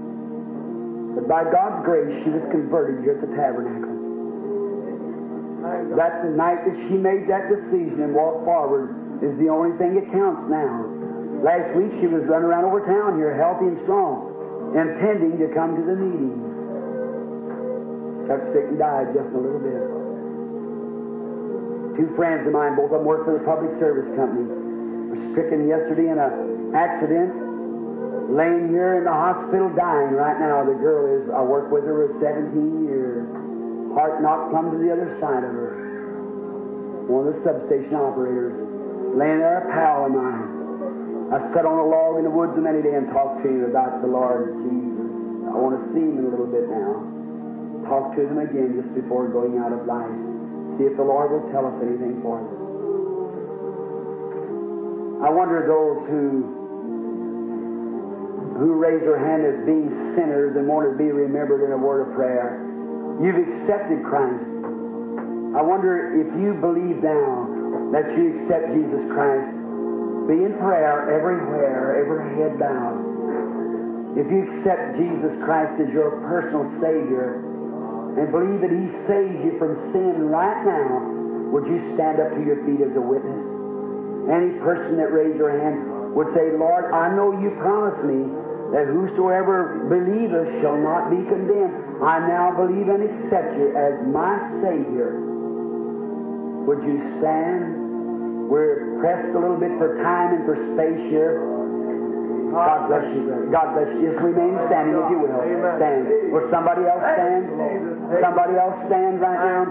[SPEAKER 3] But by God's grace, she was converted here at the tabernacle. That night that she made that decision and walked forward is the only thing that counts now. Last week she was running around over town here, healthy and strong, intending to come to the meeting. Got sick and died just a little bit. Two friends of mine, both of them work for the public service company, were stricken yesterday in an accident, laying here in the hospital dying right now. The girl is, I worked with her for seventeen years. Heart not come to the other side of her. One of the substation operators, laying there, a pal of mine. I sat on a log in the woods a many day and talked to him about the Lord Jesus. I want to see him in a little bit now. Talk to him again just before going out of life. See if the Lord will tell us anything for us. I wonder those who who raise their hand as being sinners and want to be remembered in a word of prayer. You've accepted Christ. I wonder if you believe now that you accept Jesus Christ. Be in prayer everywhere, every head bowed. If you accept Jesus Christ as your personal Savior and believe that He saves you from sin right now, would you stand up to your feet as a witness? Any person that raised your hand would say, Lord, I know you promised me that whosoever believeth shall not be condemned. I now believe and accept you as my Savior. Would you stand? We're pressed a little bit for time and for space here. God bless you, brother. God bless you. Just remain standing if you will. Stand. Will somebody else stand? Somebody else stand right now?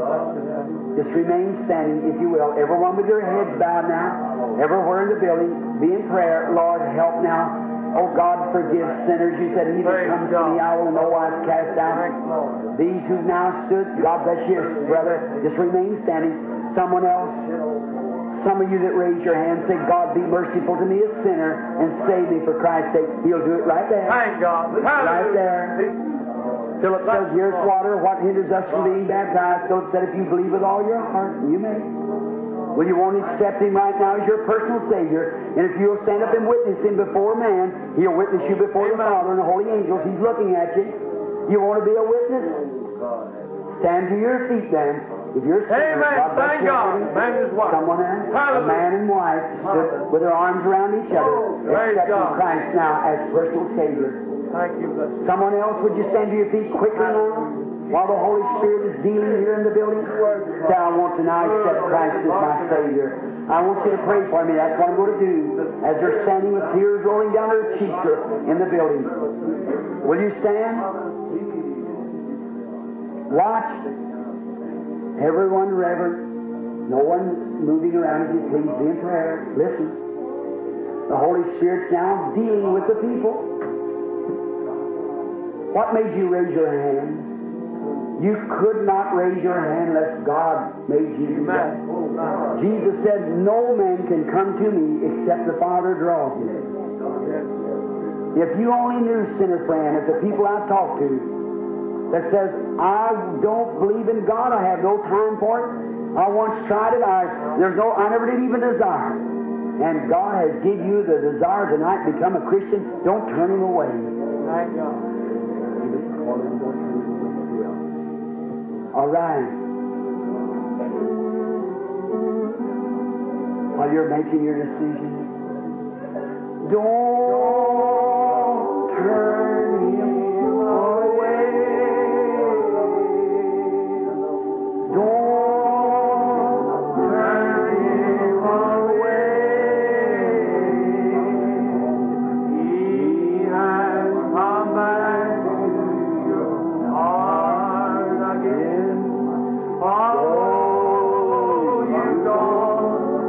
[SPEAKER 3] Just remain standing if you will. Everyone with your heads bowed now. Everywhere in the building. Be in prayer. Lord, help now. Oh God, forgive sinners. You said, He that comes to me, I will no wise cast out. These who now stood, God bless you, brother. Just remain standing. Someone else. Some of you that raise your hand say, God, be merciful to me, a sinner, and save me for Christ's sake. He'll do it right there.
[SPEAKER 2] Thank God.
[SPEAKER 3] Right there. Philip says, here's water. What hinders us from being baptized? Philip said, if you believe with all your heart, you may. Well, you won't accept Him right now as your personal Savior. And if you'll stand up and witness Him before man, He'll witness you before the Father and the holy angels. He's looking at you. You want to be a witness? Stand to your feet then. If you're a sinner,
[SPEAKER 2] Amen.
[SPEAKER 3] God bless
[SPEAKER 2] Thank
[SPEAKER 3] you.
[SPEAKER 2] God. Man and his wife.
[SPEAKER 3] Someone else, a man and wife, stood with their arms around each other,
[SPEAKER 2] Praise
[SPEAKER 3] accepting
[SPEAKER 2] God.
[SPEAKER 3] Christ now as personal Savior.
[SPEAKER 2] Thank you, bless you.
[SPEAKER 3] Someone else, would you stand to your feet quickly now? While the Holy Spirit is dealing here in the building? Say, I want to now accept Christ as my Savior. I want you to pray for me. That's what I'm going to do. As they're standing with tears rolling down their cheeks in the building. Will you stand? Watch. Everyone reverent. No one moving around. If you please, be in prayer. Listen. The Holy Spirit's now dealing with the people. What made you raise your hand? You could not raise your hand unless God made you do that. Jesus said, no man can come to me except the Father draws him. If you only knew, sinner friend, if the people I've talked to that says, I don't believe in God, I have no time for it, I once tried it, I there's no I never did even desire. And God has given you the desire tonight to become a Christian, don't turn him away.
[SPEAKER 2] Thank God.
[SPEAKER 3] All right. While you're making your decision, don't turn him away. Don't turn him away. He has come back to your heart again. Oh, you don't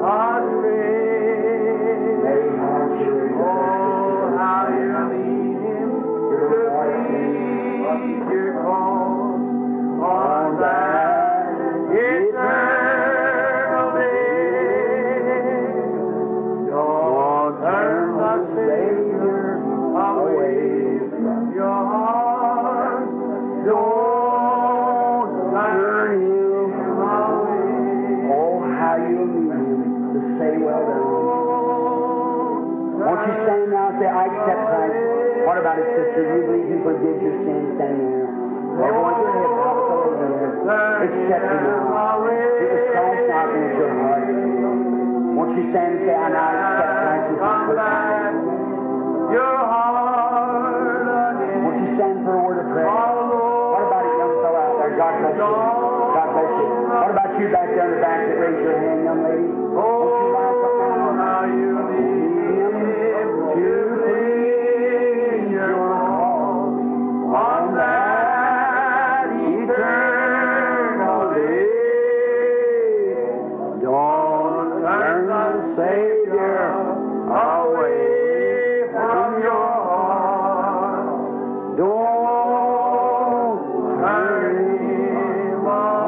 [SPEAKER 3] astray. Oh, how you need him to please your cause on that eternal day. Don't turn the Savior away from your heart. Don't turn him away. Oh, how you need him to say, well done. Won't you stand now and say, I accept Christ? What about it, sister? You believe you forgive your sins? Stand there. Well, hold your head now. Accept Him now. It was Christ knocking at your heart. Won't you stand and say, I now accept Christ as my personal
[SPEAKER 2] Your heart again.
[SPEAKER 3] Won't you stand for a word of prayer? What about a young fellow out there? God bless you. God bless you. What about you back there in the back that raised your hand, young lady? Won't you rise up now?
[SPEAKER 2] How you need Him to please your call on that eternal day. Don't turn the Savior away from your heart. Don't turn Him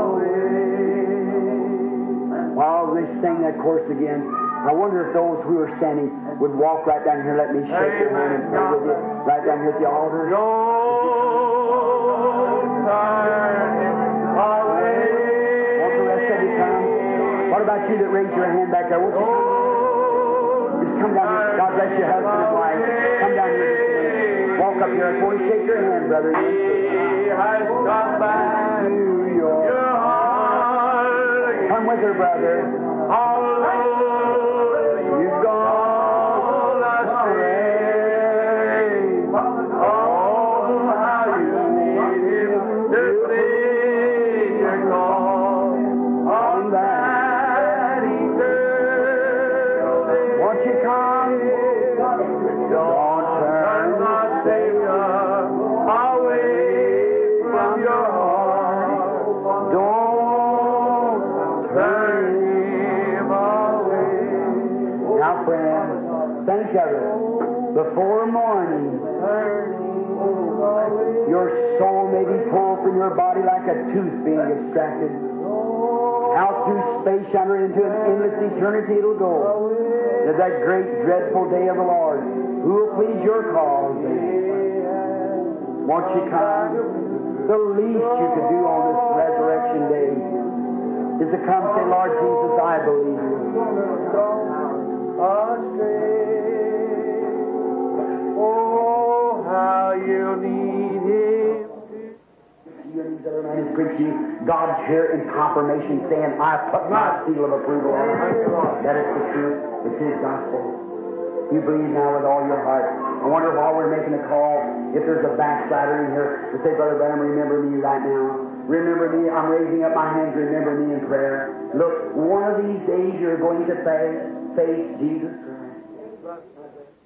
[SPEAKER 2] away.
[SPEAKER 3] While they sing that chorus again, I wonder if those who are standing would walk right down here. Let me shake your hand and pray with you. Right down here at the altar.
[SPEAKER 2] Don't turn Him away.
[SPEAKER 3] Won't the rest of you come? What about you that raised your hand back there? Won't you come? Just come down here. God bless your husband and wife. Come down here just a minute. Walk up here. Before you shake your hand, brother.
[SPEAKER 2] He has come back to your heart.
[SPEAKER 3] Come with her, brother.
[SPEAKER 2] Although you've gone astray, oh, how you need Him to please your call on that eternal day.
[SPEAKER 3] Won't you come?
[SPEAKER 2] Don't turn the Savior away from your heart. Don't turn Him away.
[SPEAKER 3] Now, friend, think of it. Before morning, your soul may be pulled from your body like a tooth being extracted. Out through space yonder into an endless eternity it'll go. To that great, dreadful day of the Lord. Who will please your cause? Won't you come? The least you could do on this resurrection day is to come and say, Lord Jesus, I believe you.
[SPEAKER 2] Oh, how you need Him.
[SPEAKER 3] You and these other men is preaching God's here in confirmation, saying, I put my seal of approval on it. That is the truth. It's His gospel. You believe now with all your heart. I wonder while we're making a call, if there's a backslider in here to say, Brother Branham, remember me right now. Remember me. I'm raising up my hands. Remember me in prayer. Look, one of these days you're going to face, face Jesus Christ.